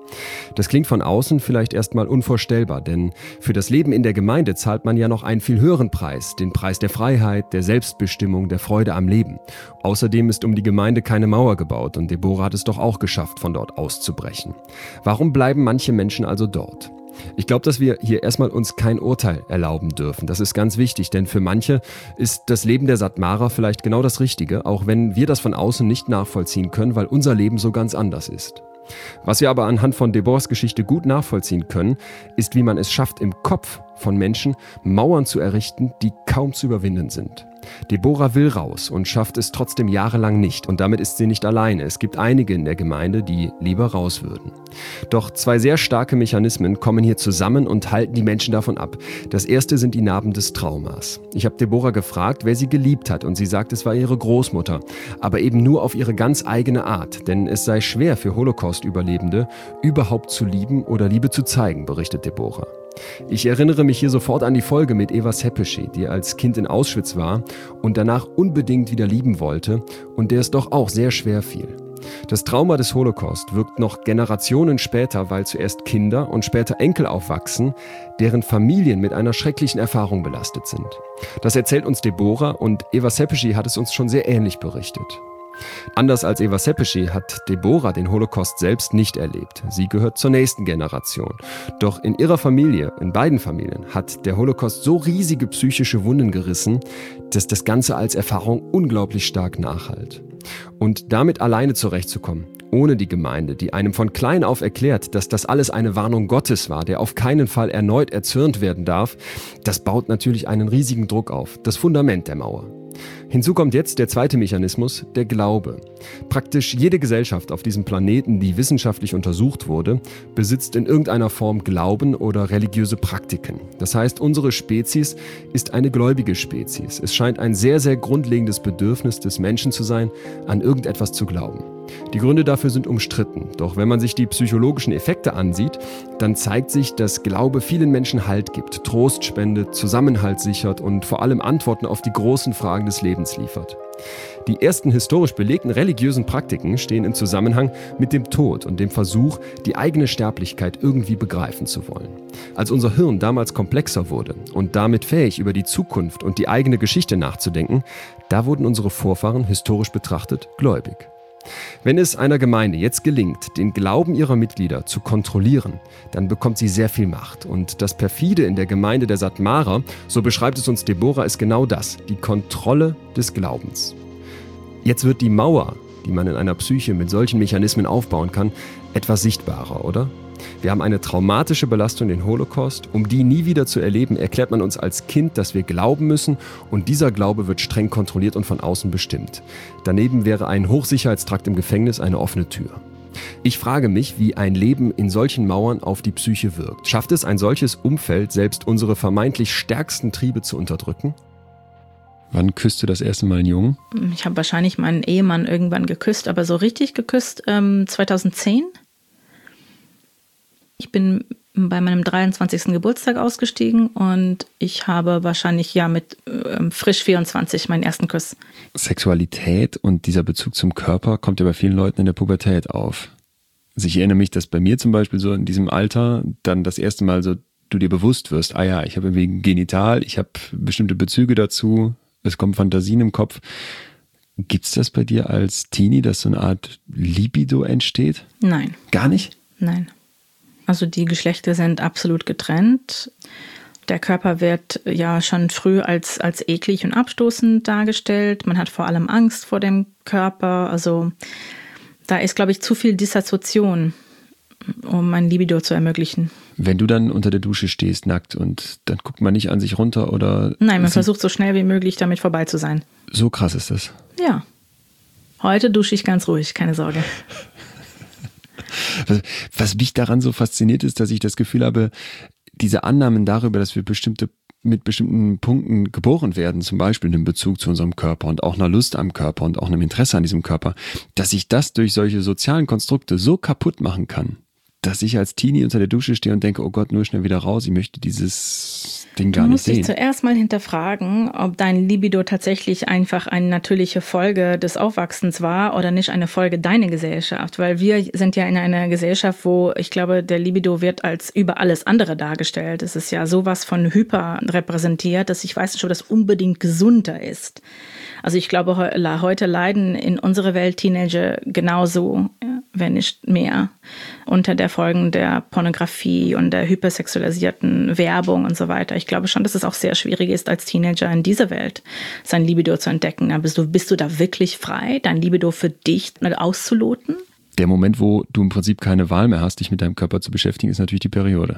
Das klingt von außen vielleicht erstmal unvorstellbar, denn für das Leben in der Gemeinde zahlt man ja noch einen viel höheren Preis, den Preis der Freiheit, der Selbstbestimmung, der Freude am Leben. Außerdem ist um die Gemeinde keine Mauer gebaut und Deborah hat es doch auch geschafft, von dort auszubrechen. Warum bleiben manche Menschen also dort? Ich glaube, dass wir hier erstmal uns kein Urteil erlauben dürfen. Das ist ganz wichtig, denn für manche ist das Leben der Satmarer vielleicht genau das Richtige, auch wenn wir das von außen nicht nachvollziehen können, weil unser Leben so ganz anders ist. Was wir aber anhand von Deborahs Geschichte gut nachvollziehen können, ist, wie man es schafft, im Kopf von Menschen Mauern zu errichten, die kaum zu überwinden sind. Deborah will raus und schafft es trotzdem jahrelang nicht. Und damit ist sie nicht alleine. Es gibt einige in der Gemeinde, die lieber raus würden. Doch zwei sehr starke Mechanismen kommen hier zusammen und halten die Menschen davon ab. Das erste sind die Narben des Traumas. Ich habe Deborah gefragt, wer sie geliebt hat. Und sie sagt, es war ihre Großmutter. Aber eben nur auf ihre ganz eigene Art. Denn es sei schwer für Holocaust-Überlebende, überhaupt zu lieben oder Liebe zu zeigen, berichtet Deborah. Ich erinnere mich hier sofort an die Folge mit Eva Seppeschi, die als Kind in Auschwitz war und danach unbedingt wieder lieben wollte und der es doch auch sehr schwer fiel. Das Trauma des Holocaust wirkt noch Generationen später, weil zuerst Kinder und später Enkel aufwachsen, deren Familien mit einer schrecklichen Erfahrung belastet sind. Das erzählt uns Deborah und Eva Seppeschi hat es uns schon sehr ähnlich berichtet. Anders als Eva Seppeschi hat Deborah den Holocaust selbst nicht erlebt. Sie gehört zur nächsten Generation. Doch in ihrer Familie, in beiden Familien, hat der Holocaust so riesige psychische Wunden gerissen, dass das Ganze als Erfahrung unglaublich stark nachhallt. Und damit alleine zurechtzukommen, ohne die Gemeinde, die einem von klein auf erklärt, dass das alles eine Warnung Gottes war, der auf keinen Fall erneut erzürnt werden darf, das baut natürlich einen riesigen Druck auf, das Fundament der Mauer. Hinzu kommt jetzt der zweite Mechanismus, der Glaube. Praktisch jede Gesellschaft auf diesem Planeten, die wissenschaftlich untersucht wurde, besitzt in irgendeiner Form Glauben oder religiöse Praktiken. Das heißt, unsere Spezies ist eine gläubige Spezies. Es scheint ein sehr, sehr grundlegendes Bedürfnis des Menschen zu sein, an irgendetwas zu glauben. Die Gründe dafür sind umstritten. Doch wenn man sich die psychologischen Effekte ansieht, dann zeigt sich, dass Glaube vielen Menschen Halt gibt, Trost spendet, Zusammenhalt sichert und vor allem Antworten auf die großen Fragen des Lebens liefert. Die ersten historisch belegten religiösen Praktiken stehen im Zusammenhang mit dem Tod und dem Versuch, die eigene Sterblichkeit irgendwie begreifen zu wollen. Als unser Hirn damals komplexer wurde und damit fähig, über die Zukunft und die eigene Geschichte nachzudenken, da wurden unsere Vorfahren historisch betrachtet gläubig. Wenn es einer Gemeinde jetzt gelingt, den Glauben ihrer Mitglieder zu kontrollieren, dann bekommt sie sehr viel Macht. Und das Perfide in der Gemeinde der Satmarer, so beschreibt es uns Deborah, ist genau das, die Kontrolle des Glaubens. Jetzt wird die Mauer, die man in einer Psyche mit solchen Mechanismen aufbauen kann, etwas sichtbarer, oder? Wir haben eine traumatische Belastung, den Holocaust. Um die nie wieder zu erleben, erklärt man uns als Kind, dass wir glauben müssen und dieser Glaube wird streng kontrolliert und von außen bestimmt. Daneben wäre ein Hochsicherheitstrakt im Gefängnis eine offene Tür. Ich frage mich, wie ein Leben in solchen Mauern auf die Psyche wirkt. Schafft es ein solches Umfeld, selbst unsere vermeintlich stärksten Triebe zu unterdrücken? Wann küsst du das erste Mal einen Jungen? Ich habe wahrscheinlich meinen Ehemann irgendwann geküsst, aber so richtig geküsst ähm, zweitausendzehn. Ich bin bei meinem dreiundzwanzigsten Geburtstag ausgestiegen und ich habe wahrscheinlich ja mit äh, frisch vierundzwanzig meinen ersten Kuss. Sexualität und dieser Bezug zum Körper kommt ja bei vielen Leuten in der Pubertät auf. Also ich erinnere mich, dass bei mir zum Beispiel so in diesem Alter dann das erste Mal so du dir bewusst wirst, ah ja, ich habe irgendwie ein Genital, ich habe bestimmte Bezüge dazu, es kommen Fantasien im Kopf. Gibt es das bei dir als Teenie, dass so eine Art Libido entsteht? Nein. Gar nicht? Nein. Also die Geschlechter sind absolut getrennt. Der Körper wird ja schon früh als, als eklig und abstoßend dargestellt. Man hat vor allem Angst vor dem Körper. Also da ist, glaube ich, zu viel Dissoziation, um ein Libido zu ermöglichen. Wenn du dann unter der Dusche stehst, nackt, und dann guckt man nicht an sich runter oder... Nein, man versucht so schnell wie möglich damit vorbei zu sein. So krass ist das? Ja. Heute dusche ich ganz ruhig, keine Sorge. Was, was mich daran so fasziniert ist, dass ich das Gefühl habe, diese Annahmen darüber, dass wir bestimmte mit bestimmten Punkten geboren werden, zum Beispiel in Bezug zu unserem Körper und auch einer Lust am Körper und auch einem Interesse an diesem Körper, dass sich das durch solche sozialen Konstrukte so kaputt machen kann. dass ich als Teenie unter der Dusche stehe und denke, oh Gott, nur schnell wieder raus, ich möchte dieses Ding gar nicht sehen. Du musst dich zuerst mal hinterfragen, ob dein Libido tatsächlich einfach eine natürliche Folge des Aufwachsens war oder nicht eine Folge deiner Gesellschaft. Weil wir sind ja in einer Gesellschaft, wo ich glaube, der Libido wird als über alles andere dargestellt. Es ist ja sowas von hyper repräsentiert, dass ich weiß nicht, ob das unbedingt gesunder ist. Also ich glaube, heute leiden in unserer Welt Teenager genauso, wenn nicht mehr, unter der Folgen der Pornografie und der hypersexualisierten Werbung und so weiter. Ich glaube schon, dass es auch sehr schwierig ist, als Teenager in dieser Welt sein Libido zu entdecken. Aber bist du, bist du da wirklich frei, dein Libido für dich auszuloten? Der Moment, wo du im Prinzip keine Wahl mehr hast, dich mit deinem Körper zu beschäftigen, ist natürlich die Periode.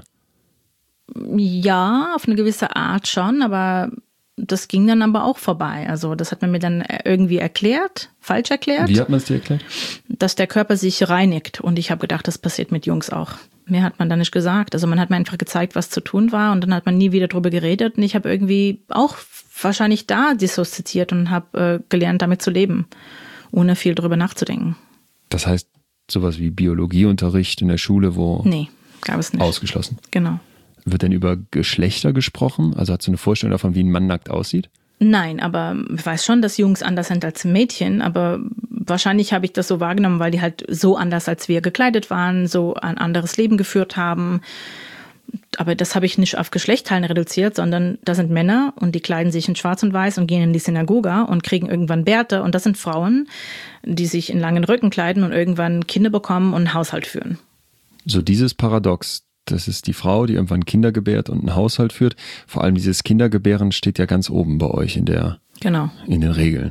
Ja, auf eine gewisse Art schon, aber das ging dann aber auch vorbei. Also das hat man mir dann irgendwie erklärt, falsch erklärt. Wie hat man es dir erklärt? Dass der Körper sich reinigt. Und ich habe gedacht, das passiert mit Jungs auch. Mehr hat man da nicht gesagt. Also man hat mir einfach gezeigt, was zu tun war. Und dann hat man nie wieder drüber geredet. Und ich habe irgendwie auch wahrscheinlich da dissoziiert und habe äh, gelernt, damit zu leben, ohne viel drüber nachzudenken. Das heißt, sowas wie Biologieunterricht in der Schule, wo... Nee, gab es nicht. Ausgeschlossen. Genau. Wird denn über Geschlechter gesprochen? Also hast du eine Vorstellung davon, wie ein Mann nackt aussieht? Nein, aber ich weiß schon, dass Jungs anders sind als Mädchen, aber wahrscheinlich habe ich das so wahrgenommen, weil die halt so anders als wir gekleidet waren, so ein anderes Leben geführt haben. Aber das habe ich nicht auf Geschlechtsteilen reduziert, sondern das sind Männer und die kleiden sich in schwarz und weiß und gehen in die Synagoge und kriegen irgendwann Bärte. Und das sind Frauen, die sich in langen Röcken kleiden und irgendwann Kinder bekommen und einen Haushalt führen. So dieses Paradox. Das ist die Frau, die irgendwann Kinder gebärt und einen Haushalt führt. Vor allem dieses Kindergebären steht ja ganz oben bei euch in der, genau. in den Regeln.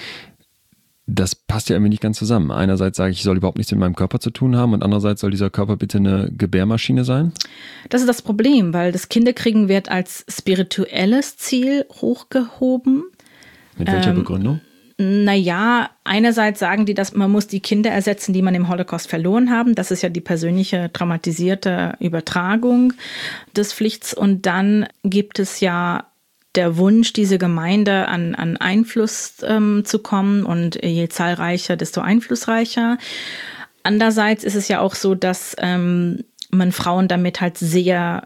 Das passt ja irgendwie nicht ganz zusammen. Einerseits sage ich, ich soll überhaupt nichts mit meinem Körper zu tun haben und andererseits soll dieser Körper bitte eine Gebärmaschine sein? Das ist das Problem, weil das Kinderkriegen wird als spirituelles Ziel hochgehoben. Mit welcher ähm, Begründung? Naja, einerseits sagen die, dass man muss die Kinder ersetzen, die man im Holocaust verloren haben. Das ist ja die persönliche traumatisierte Übertragung des Pflichts. Und dann gibt es ja der Wunsch, diese Gemeinde an, an Einfluss ähm, zu kommen. Und je zahlreicher, desto einflussreicher. Andererseits ist es ja auch so, dass ähm, man Frauen damit halt sehr,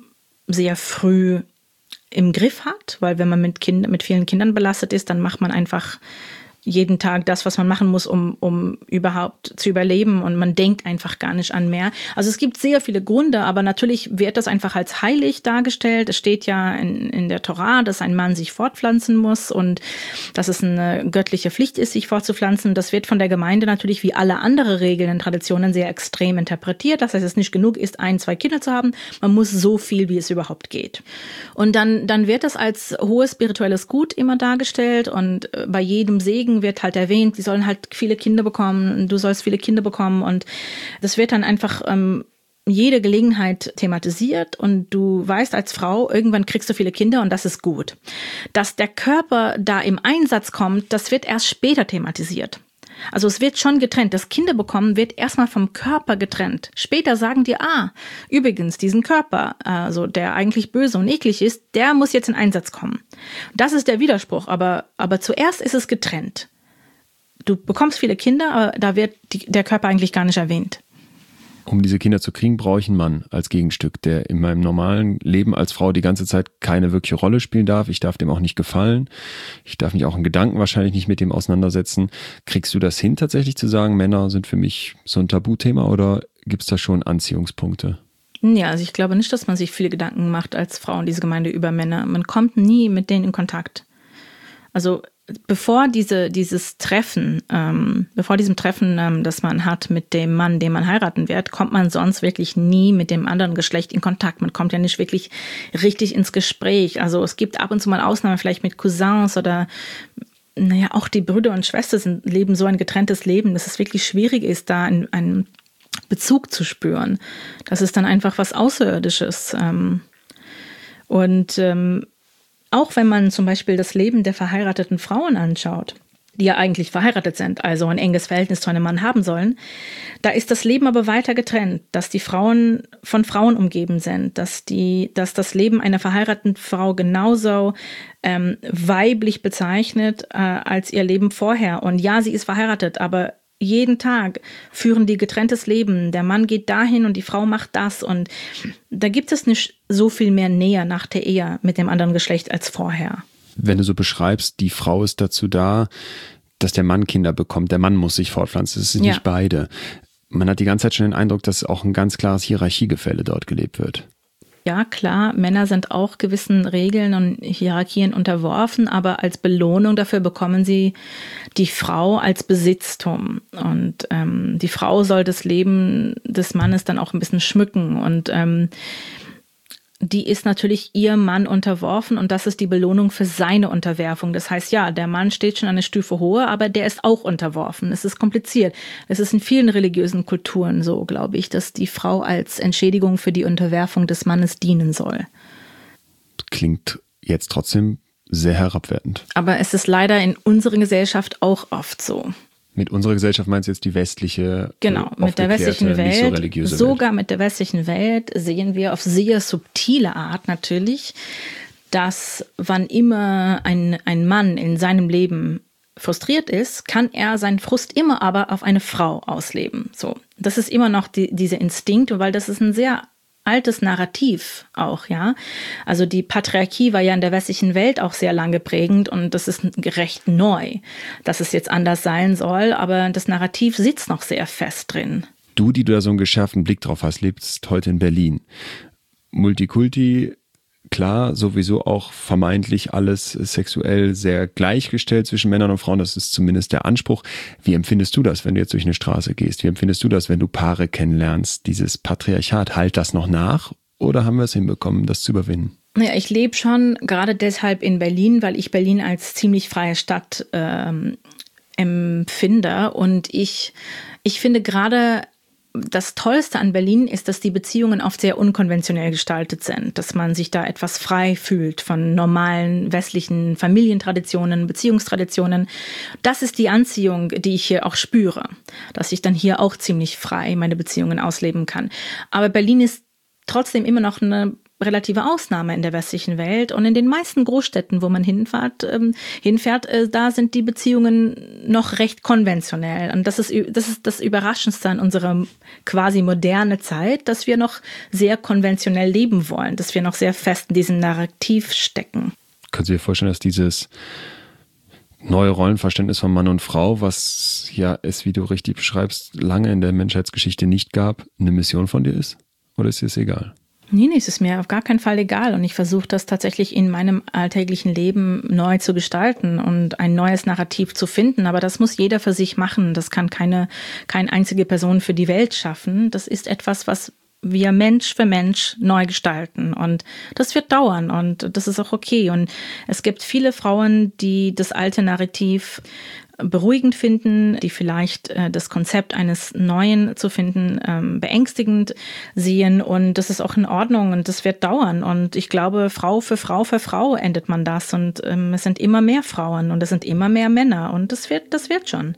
sehr früh im Griff hat, weil wenn man mit, kind, mit vielen Kindern belastet ist, dann macht man einfach jeden Tag das, was man machen muss, um, um überhaupt zu überleben und man denkt einfach gar nicht an mehr. Also es gibt sehr viele Gründe, aber natürlich wird das einfach als heilig dargestellt. Es steht ja in, in der Tora, dass ein Mann sich fortpflanzen muss und dass es eine göttliche Pflicht ist, sich fortzupflanzen. Das wird von der Gemeinde natürlich wie alle andere Regeln und Traditionen sehr extrem interpretiert. Das heißt, es nicht genug ist, ein, zwei Kinder zu haben. Man muss so viel, wie es überhaupt geht. Und dann, dann wird das als hohes spirituelles Gut immer dargestellt und bei jedem Segen wird halt erwähnt, die sollen halt viele Kinder bekommen, du sollst viele Kinder bekommen und das wird dann einfach ähm, jede Gelegenheit thematisiert und du weißt als Frau, irgendwann kriegst du viele Kinder und das ist gut. Dass der Körper da im Einsatz kommt, das wird erst später thematisiert. Also es wird schon getrennt. Das Kinderbekommen wird erstmal vom Körper getrennt. Später sagen die, ah, übrigens, diesen Körper, also der eigentlich böse und eklig ist, der muss jetzt in Einsatz kommen. Das ist der Widerspruch, aber, aber zuerst ist es getrennt. Du bekommst viele Kinder, aber da wird die, der Körper eigentlich gar nicht erwähnt. Um diese Kinder zu kriegen, brauche ich einen Mann als Gegenstück, der in meinem normalen Leben als Frau die ganze Zeit keine wirkliche Rolle spielen darf. Ich darf dem auch nicht gefallen. Ich darf mich auch in Gedanken wahrscheinlich nicht mit dem auseinandersetzen. Kriegst du das hin, tatsächlich zu sagen, Männer sind für mich so ein Tabuthema oder gibt es da schon Anziehungspunkte? Ja, also ich glaube nicht, dass man sich viele Gedanken macht als Frau in dieser Gemeinde über Männer. Man kommt nie mit denen in Kontakt. Also bevor diese, dieses Treffen, ähm, bevor diesem Treffen, ähm, das man hat mit dem Mann, den man heiraten wird, kommt man sonst wirklich nie mit dem anderen Geschlecht in Kontakt. Man kommt ja nicht wirklich richtig ins Gespräch. Also es gibt ab und zu mal Ausnahmen, vielleicht mit Cousins oder, naja, auch die Brüder und Schwestern sind, leben so ein getrenntes Leben, dass es wirklich schwierig ist, da einen, einen Bezug zu spüren. Das ist dann einfach was Außerirdisches. Ähm, und ähm, Auch wenn man zum Beispiel das Leben der verheirateten Frauen anschaut, die ja eigentlich verheiratet sind, also ein enges Verhältnis zu einem Mann haben sollen, da ist das Leben aber weiter getrennt, dass die Frauen von Frauen umgeben sind, dass, die, dass das Leben einer verheirateten Frau genauso ähm, weiblich bezeichnet äh, als ihr Leben vorher. Und ja, sie ist verheiratet, aber jeden Tag führen die getrenntes Leben. Der Mann geht dahin und die Frau macht das. Und da gibt es nicht so viel mehr Nähe nach der Ehe mit dem anderen Geschlecht als vorher. Wenn du so beschreibst, die Frau ist dazu da, dass der Mann Kinder bekommt. Der Mann muss sich fortpflanzen. Es sind Ja. nicht beide. Man hat die ganze Zeit schon den Eindruck, dass auch ein ganz klares Hierarchiegefälle dort gelebt wird. Ja, klar, Männer sind auch gewissen Regeln und Hierarchien unterworfen, aber als Belohnung dafür bekommen sie die Frau als Besitztum. Und ähm, die Frau soll das Leben des Mannes dann auch ein bisschen schmücken. Und ähm, die ist natürlich ihrem Mann unterworfen und das ist die Belohnung für seine Unterwerfung. Das heißt, ja, der Mann steht schon eine Stufe höher, aber der ist auch unterworfen. Es ist kompliziert. Es ist in vielen religiösen Kulturen so, glaube ich, dass die Frau als Entschädigung für die Unterwerfung des Mannes dienen soll. Klingt jetzt trotzdem sehr herabwertend. Aber es ist leider in unserer Gesellschaft auch oft so. Mit unserer Gesellschaft meinst du jetzt die westliche, Genau, äh, mit der westlichen aufgeklärte, nicht so Welt, religiöse sogar Welt. mit der westlichen Welt sehen wir auf sehr subtile Art natürlich, dass wann immer ein, ein Mann in seinem Leben frustriert ist, kann er seinen Frust immer aber auf eine Frau ausleben. So, das ist immer noch die, dieser Instinkt, weil das ist ein sehr altes Narrativ auch, ja. Also die Patriarchie war ja in der westlichen Welt auch sehr lange prägend und das ist recht neu, dass es jetzt anders sein soll, aber das Narrativ sitzt noch sehr fest drin. Du, die du da so einen geschärften Blick drauf hast, lebst heute in Berlin. Multikulti, klar, sowieso auch vermeintlich alles sexuell sehr gleichgestellt zwischen Männern und Frauen, das ist zumindest der Anspruch. Wie empfindest du das, wenn du jetzt durch eine Straße gehst? Wie empfindest du das, wenn du Paare kennenlernst? Dieses Patriarchat, halt das noch nach oder haben wir es hinbekommen, das zu überwinden? Ja, ich lebe schon gerade deshalb in Berlin, weil ich Berlin als ziemlich freie Stadt ähm, empfinde und ich, ich finde gerade das Tollste an Berlin ist, dass die Beziehungen oft sehr unkonventionell gestaltet sind, dass man sich da etwas frei fühlt von normalen westlichen Familientraditionen, Beziehungstraditionen. Das ist die Anziehung, die ich hier auch spüre, dass ich dann hier auch ziemlich frei meine Beziehungen ausleben kann. Aber Berlin ist trotzdem immer noch eine relative Ausnahme in der westlichen Welt und in den meisten Großstädten, wo man hinfährt, ähm, hinfährt, äh, da sind die Beziehungen noch recht konventionell und das ist, das ist das Überraschendste an unserer quasi moderne Zeit, dass wir noch sehr konventionell leben wollen, dass wir noch sehr fest in diesem Narrativ stecken. Können Sie sich vorstellen, dass dieses neue Rollenverständnis von Mann und Frau, was ja es, wie du richtig beschreibst, lange in der Menschheitsgeschichte nicht gab, eine Mission von dir ist? Oder ist dir es egal? Nee, nee, es ist mir auf gar keinen Fall egal und ich versuche das tatsächlich in meinem alltäglichen Leben neu zu gestalten und ein neues Narrativ zu finden, aber das muss jeder für sich machen, das kann keine, keine einzige Person für die Welt schaffen, das ist etwas, was wir Mensch für Mensch neu gestalten und das wird dauern und das ist auch okay und es gibt viele Frauen, die das alte Narrativ beruhigend finden, die vielleicht äh, das Konzept eines Neuen zu finden ähm, beängstigend sehen und das ist auch in Ordnung und das wird dauern und ich glaube, Frau für Frau für Frau endet man das und ähm, es sind immer mehr Frauen und es sind immer mehr Männer und das wird, das wird schon.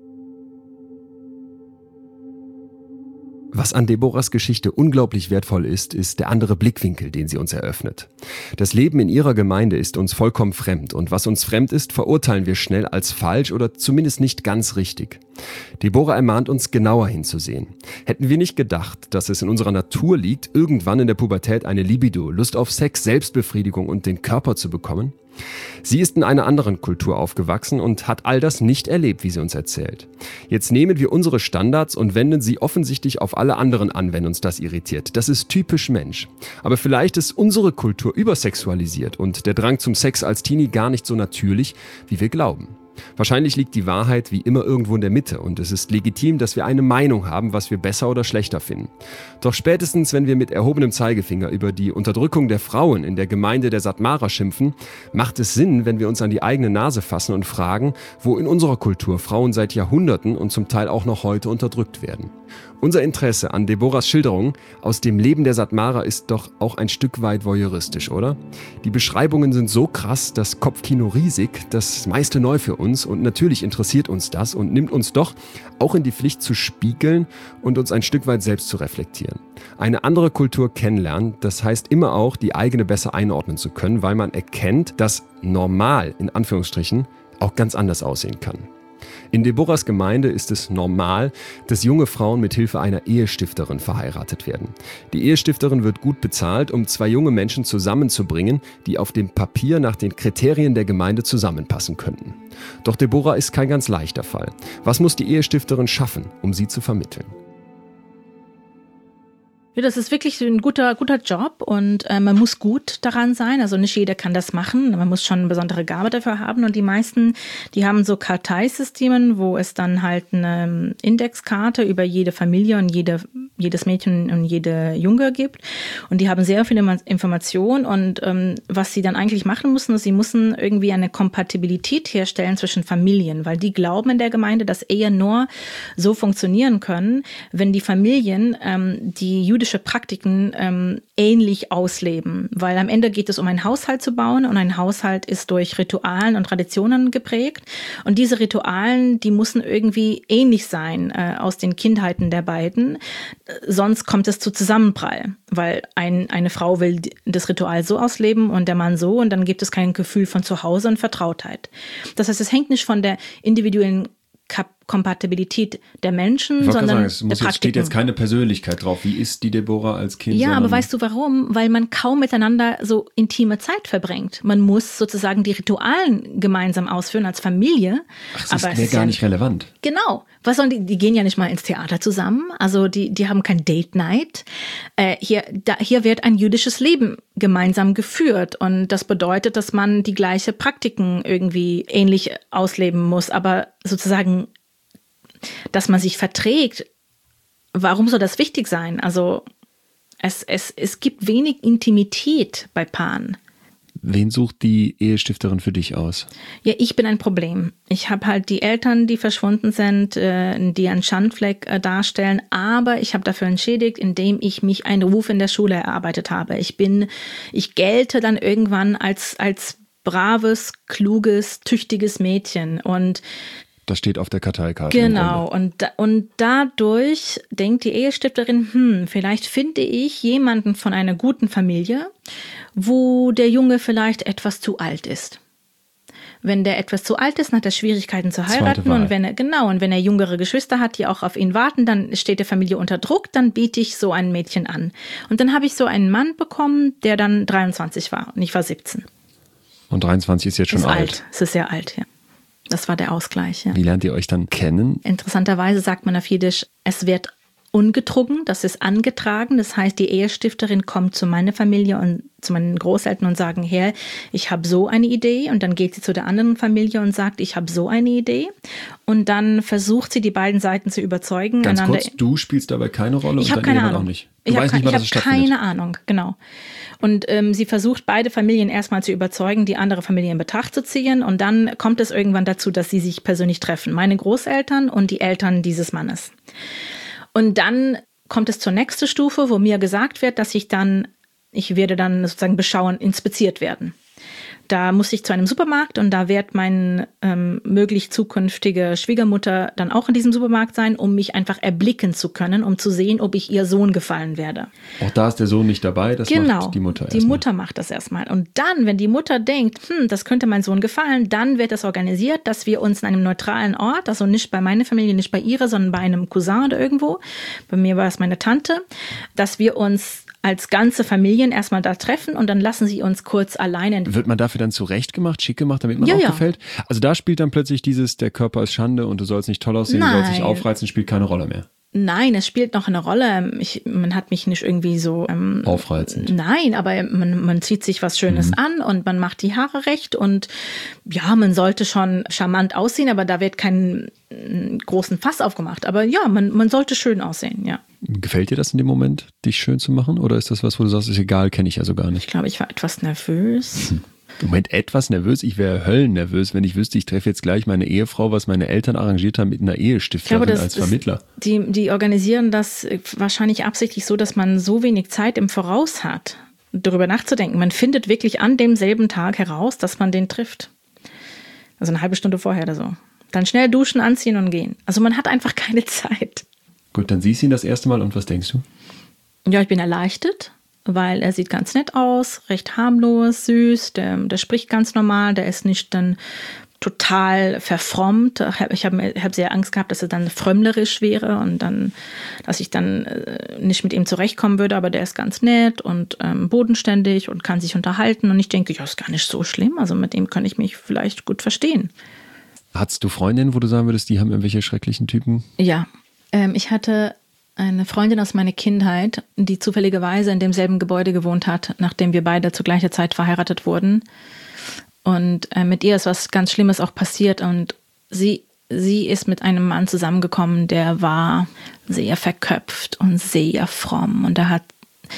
Was an Deborahs Geschichte unglaublich wertvoll ist, ist der andere Blickwinkel, den sie uns eröffnet. Das Leben in ihrer Gemeinde ist uns vollkommen fremd und was uns fremd ist, verurteilen wir schnell als falsch oder zumindest nicht ganz richtig. Deborah ermahnt uns, genauer hinzusehen. Hätten wir nicht gedacht, dass es in unserer Natur liegt, irgendwann in der Pubertät eine Libido, Lust auf Sex, Selbstbefriedigung und den Körper zu bekommen? Sie ist in einer anderen Kultur aufgewachsen und hat all das nicht erlebt, wie sie uns erzählt. Jetzt nehmen wir unsere Standards und wenden sie offensichtlich auf alle anderen an, wenn uns das irritiert. Das ist typisch Mensch. Aber vielleicht ist unsere Kultur übersexualisiert und der Drang zum Sex als Teenie gar nicht so natürlich, wie wir glauben. Wahrscheinlich liegt die Wahrheit wie immer irgendwo in der Mitte und es ist legitim, dass wir eine Meinung haben, was wir besser oder schlechter finden. Doch spätestens, wenn wir mit erhobenem Zeigefinger über die Unterdrückung der Frauen in der Gemeinde der Satmara schimpfen, macht es Sinn, wenn wir uns an die eigene Nase fassen und fragen, wo in unserer Kultur Frauen seit Jahrhunderten und zum Teil auch noch heute unterdrückt werden. Unser Interesse an Deborahs Schilderung aus dem Leben der Satmara ist doch auch ein Stück weit voyeuristisch, oder? Die Beschreibungen sind so krass, das Kopfkino riesig, das meiste neu für uns und natürlich interessiert uns das und nimmt uns doch auch in die Pflicht zu spiegeln und uns ein Stück weit selbst zu reflektieren. Eine andere Kultur kennenlernen, das heißt immer auch, die eigene besser einordnen zu können, weil man erkennt, dass normal, in Anführungsstrichen, auch ganz anders aussehen kann. In Deborahs Gemeinde ist es normal, dass junge Frauen mit Hilfe einer Ehestifterin verheiratet werden. Die Ehestifterin wird gut bezahlt, um zwei junge Menschen zusammenzubringen, die auf dem Papier nach den Kriterien der Gemeinde zusammenpassen könnten. Doch Deborah ist kein ganz leichter Fall. Was muss die Ehestifterin schaffen, um sie zu vermitteln? Ja, das ist wirklich ein guter, guter Job und äh, man muss gut daran sein. Also nicht jeder kann das machen. Man muss schon eine besondere Gabe dafür haben. Und die meisten, die haben so Karteisystemen, wo es dann halt eine Indexkarte über jede Familie und jede, jedes Mädchen und jede Junge gibt. Und die haben sehr viele Informationen. Und ähm, was sie dann eigentlich machen müssen, ist, sie müssen irgendwie eine Kompatibilität herstellen zwischen Familien. Weil die glauben in der Gemeinde, dass Ehe nur so funktionieren können, wenn die Familien ähm, die jüdische Praktiken ähm, ähnlich ausleben, weil am Ende geht es um einen Haushalt zu bauen und ein Haushalt ist durch Ritualen und Traditionen geprägt und diese Ritualen, die müssen irgendwie ähnlich sein äh, aus den Kindheiten der beiden, sonst kommt es zu Zusammenprall, weil ein, eine Frau will das Ritual so ausleben und der Mann so und dann gibt es kein Gefühl von Zuhause und Vertrautheit. Das heißt, es hängt nicht von der individuellen Kap- Kompatibilität der Menschen, ich sondern sagen, es muss jetzt, steht jetzt keine Persönlichkeit drauf. Wie ist die Deborah als Kind? Ja, aber weißt du warum? Weil man kaum miteinander so intime Zeit verbringt. Man muss sozusagen die Ritualen gemeinsam ausführen als Familie. Ach, das wäre gar ja nicht relevant. Genau. Was sollen die? Die gehen ja nicht mal ins Theater zusammen. Also die, die haben kein Date Night. Äh, hier, da, hier wird ein jüdisches Leben gemeinsam geführt. Und das bedeutet, dass man die gleiche Praktiken irgendwie ähnlich ausleben muss. Aber sozusagen, dass man sich verträgt, warum soll das wichtig sein? Also es, es, es gibt wenig Intimität bei Paaren. Wen sucht die Ehestifterin für dich aus? Ja, ich bin ein Problem. Ich habe halt die Eltern, die verschwunden sind, äh, die einen Schandfleck äh, darstellen, aber ich habe dafür entschädigt, indem ich mich einen Ruf in der Schule erarbeitet habe. Ich bin, ich gelte dann irgendwann als, als braves, kluges, tüchtiges Mädchen und das steht auf der Karteikarte. Genau, und, und dadurch denkt die Ehestifterin, hm, vielleicht finde ich jemanden von einer guten Familie, wo der Junge vielleicht etwas zu alt ist. Wenn der etwas zu alt ist, dann hat er Schwierigkeiten zu heiraten. Und wenn er, genau, und wenn er jüngere Geschwister hat, die auch auf ihn warten, dann steht der Familie unter Druck, dann biete ich so ein Mädchen an. Und dann habe ich so einen Mann bekommen, der dann dreiundzwanzig war und ich war siebzehn. Und dreiundzwanzig ist jetzt schon ist alt. alt. Es ist sehr alt, ja. Das war der Ausgleich, ja. Wie lernt ihr euch dann kennen? Interessanterweise sagt man auf Jiddisch, es wird ungetrunken, das ist angetragen. Das heißt, die Ehestifterin kommt zu meiner Familie und zu meinen Großeltern und sagen, Herr, ich habe so eine Idee. Und dann geht sie zu der anderen Familie und sagt, ich habe so eine Idee. Und dann versucht sie, die beiden Seiten zu überzeugen. Ganz kurz, du spielst dabei keine Rolle ich und dein keine Ehemann Ahnung. auch nicht. Du ich weißt habe nicht mal, dass es stattfindet. keine Ahnung, genau. Und ähm, sie versucht, beide Familien erstmal zu überzeugen, die andere Familie in Betracht zu ziehen. Und dann kommt es irgendwann dazu, dass sie sich persönlich treffen. Meine Großeltern und die Eltern dieses Mannes. Und dann kommt es zur nächsten Stufe, wo mir gesagt wird, dass ich dann, ich werde dann sozusagen beschauen, inspiziert werden. Da muss ich zu einem Supermarkt und da wird meine ähm, möglich zukünftige Schwiegermutter dann auch in diesem Supermarkt sein, um mich einfach erblicken zu können, um zu sehen, ob ich ihr Sohn gefallen werde. Auch da ist der Sohn nicht dabei, das genau, macht die Mutter erstmal. Die Mutter macht das erstmal. Und dann, wenn die Mutter denkt, hm, das könnte mein Sohn gefallen, dann wird das organisiert, dass wir uns in einem neutralen Ort, also nicht bei meiner Familie, nicht bei ihrer, sondern bei einem Cousin oder irgendwo, bei mir war es meine Tante, dass wir uns als ganze Familien erstmal da treffen und dann lassen sie uns kurz alleine. Wird man dafür dann zurecht gemacht, schick gemacht, damit man ja, auch ja. gefällt? Also da spielt dann plötzlich dieses, der Körper ist Schande und du sollst nicht toll aussehen, Nein. du sollst dich aufreizen, spielt keine Rolle mehr. Nein, es spielt noch eine Rolle. Ich, man hat mich nicht irgendwie so ähm, aufreizend. Nein, aber man, man zieht sich was Schönes mhm. an und man macht die Haare recht und ja, man sollte schon charmant aussehen, aber da wird kein äh, großen Fass aufgemacht. Aber ja, man, man sollte schön aussehen, ja. Gefällt dir das in dem Moment, dich schön zu machen? Oder ist das was, wo du sagst, ist egal, kenne ich ja so gar nicht? Ich glaube, ich war etwas nervös. Hm. Moment, etwas nervös? Ich wäre höllennervös, wenn ich wüsste, ich treffe jetzt gleich meine Ehefrau, was meine Eltern arrangiert haben mit einer Ehestifterin glaube, das als Vermittler. Ist, die, die organisieren das wahrscheinlich absichtlich so, dass man so wenig Zeit im Voraus hat, darüber nachzudenken. Man findet wirklich an demselben Tag heraus, dass man den trifft. Also eine halbe Stunde vorher oder so. Dann schnell duschen, anziehen und gehen. Also man hat einfach keine Zeit. Gut, dann siehst du ihn das erste Mal und was denkst du? Ja, ich bin erleichtert, weil er sieht ganz nett aus, recht harmlos, süß, der, der spricht ganz normal, der ist nicht dann total verfrommt. Ich habe hab sehr Angst gehabt, dass er dann frömmlerisch wäre und dann, dass ich dann nicht mit ihm zurechtkommen würde, aber der ist ganz nett und ähm, bodenständig und kann sich unterhalten und ich denke, ja, ist gar nicht so schlimm, also mit ihm kann ich mich vielleicht gut verstehen. Hattest du Freundinnen, wo du sagen würdest, die haben irgendwelche schrecklichen Typen? Ja, ähm, ich hatte eine Freundin aus meiner Kindheit, die zufälligerweise in demselben Gebäude gewohnt hat, nachdem wir beide zur gleichen Zeit verheiratet wurden. Und äh, mit ihr ist was ganz Schlimmes auch passiert und sie, sie ist mit einem Mann zusammengekommen, der war sehr verköpft und sehr fromm und da hat,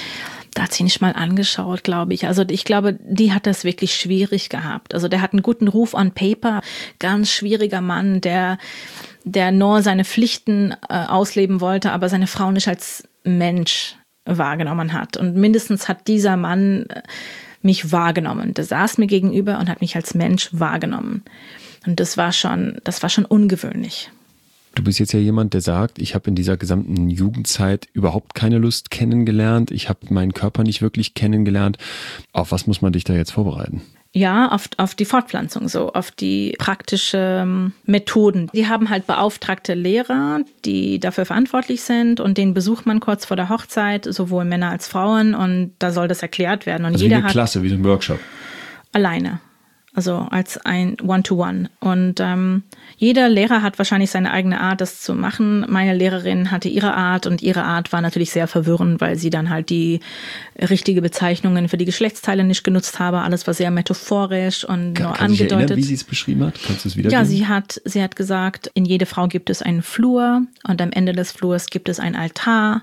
da hat sie nicht mal angeschaut, glaube ich. Also ich glaube, die hat das wirklich schwierig gehabt. Also der hat einen guten Ruf on paper, ganz schwieriger Mann, der, der nur seine Pflichten äh, ausleben wollte, aber seine Frau nicht als Mensch wahrgenommen hat. Und mindestens hat dieser Mann äh, mich wahrgenommen. Der saß mir gegenüber und hat mich als Mensch wahrgenommen. Und das war schon, das war schon ungewöhnlich. Du bist jetzt ja jemand, der sagt, ich habe in dieser gesamten Jugendzeit überhaupt keine Lust kennengelernt. Ich habe meinen Körper nicht wirklich kennengelernt. Auf was muss man dich da jetzt vorbereiten? Ja, auf, auf die Fortpflanzung, so auf die praktischen Methoden. Die haben halt beauftragte Lehrer, die dafür verantwortlich sind und den besucht man kurz vor der Hochzeit, sowohl Männer als Frauen und da soll das erklärt werden. Und also jeder wie eine hat Klasse, wie so ein Workshop? Alleine. Also als ein One-to-One. Und ähm, jeder Lehrer hat wahrscheinlich seine eigene Art, das zu machen. Meine Lehrerin hatte ihre Art und ihre Art war natürlich sehr verwirrend, weil sie dann halt die richtige Bezeichnungen für die Geschlechtsteile nicht genutzt habe. Alles war sehr metaphorisch und kann, nur kann angedeutet. Kann erinnern, wie sie es beschrieben hat? Kannst du es wiedergeben? Ja, sie hat, sie hat gesagt, in jede Frau gibt es einen Flur und am Ende des Flurs gibt es einen Altar.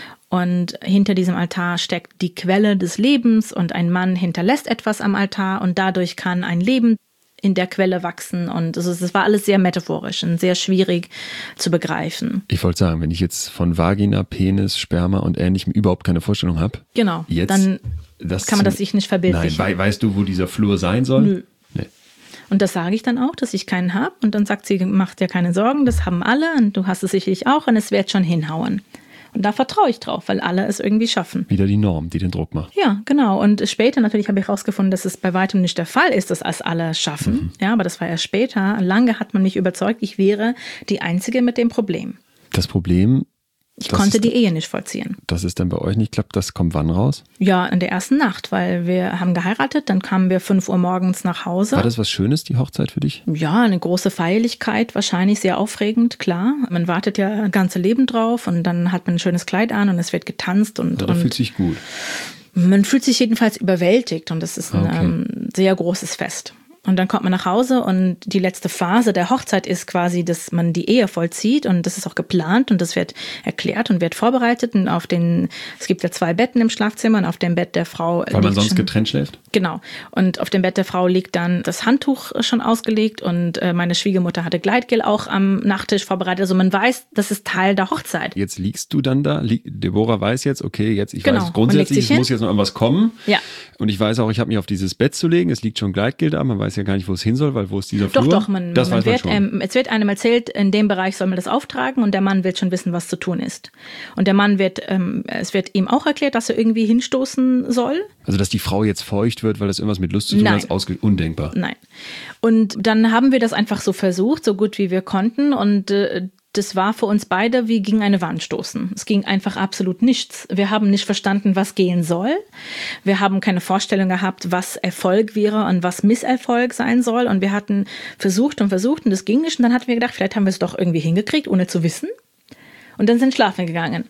Und hinter diesem Altar steckt die Quelle des Lebens und ein Mann hinterlässt etwas am Altar und dadurch kann ein Leben in der Quelle wachsen. Und also es war alles sehr metaphorisch und sehr schwierig zu begreifen. Ich wollte sagen, wenn ich jetzt von Vagina, Penis, Sperma und Ähnlichem überhaupt keine Vorstellung habe, genau, jetzt dann das kann man das sich nicht verbildlichen. Nein, weißt du, wo dieser Flur sein soll? Nö. Nee. Und das sage ich dann auch, dass ich keinen habe. Und dann sagt sie, mach dir keine Sorgen, das haben alle und du hast es sicherlich auch und es wird schon hinhauen. Und da vertraue ich drauf, weil alle es irgendwie schaffen. Wieder die Norm, die den Druck macht. Ja, genau. Und später natürlich habe ich herausgefunden, dass es bei weitem nicht der Fall ist, dass es alle schaffen. Mhm. Ja, aber das war erst später. Lange hat man mich überzeugt, ich wäre die Einzige mit dem Problem. Das Problem... Ich konnte die Ehe nicht vollziehen. Dass es dann bei euch nicht klappt, das kommt wann raus? Ja, in der ersten Nacht, weil wir haben geheiratet, dann kamen wir fünf Uhr morgens nach Hause. War das was Schönes, die Hochzeit für dich? Ja, eine große Feierlichkeit, wahrscheinlich sehr aufregend, klar. Man wartet ja ein ganzes Leben drauf und dann hat man ein schönes Kleid an und es wird getanzt. Und, also da und fühlt sich gut. Man fühlt sich jedenfalls überwältigt und das ist ein okay. ähm, sehr großes Fest. Und dann kommt man nach Hause und die letzte Phase der Hochzeit ist quasi, dass man die Ehe vollzieht und das ist auch geplant und das wird erklärt und wird vorbereitet und auf den, es gibt ja zwei Betten im Schlafzimmer und auf dem Bett der Frau Weil man sonst schon, getrennt schläft? Genau. Und auf dem Bett der Frau liegt dann das Handtuch schon ausgelegt und äh, meine Schwiegermutter hatte Gleitgel auch am Nachttisch vorbereitet. Also man weiß, das ist Teil der Hochzeit. Jetzt liegst du dann da, Deborah weiß jetzt, okay, jetzt, ich genau. weiß grundsätzlich, es muss jetzt noch irgendwas kommen. Ja. Und ich weiß auch, ich habe mich auf dieses Bett zu legen, es liegt schon Gleitgel da, man weiß ja gar nicht, wo es hin soll, weil wo ist dieser Flur? Doch, doch, man, das man weiß wird, man schon. Ähm, es wird einem erzählt, in dem Bereich soll man das auftragen und der Mann wird schon wissen, was zu tun ist. Und der Mann wird, ähm, es wird ihm auch erklärt, dass er irgendwie hinstoßen soll. Also, dass die Frau jetzt feucht wird, weil das irgendwas mit Lust zu tun Nein. hat, ist ausge- undenkbar. Nein. Und dann haben wir das einfach so versucht, so gut wie wir konnten und äh, das war für uns beide wie gegen eine Wand stoßen. Es ging einfach absolut nichts. Wir haben nicht verstanden, was gehen soll. Wir haben keine Vorstellung gehabt, was Erfolg wäre und was Misserfolg sein soll. Und wir hatten versucht und versucht und es ging nicht. Und dann hatten wir gedacht, vielleicht haben wir es doch irgendwie hingekriegt, ohne zu wissen. Und dann sind schlafen gegangen.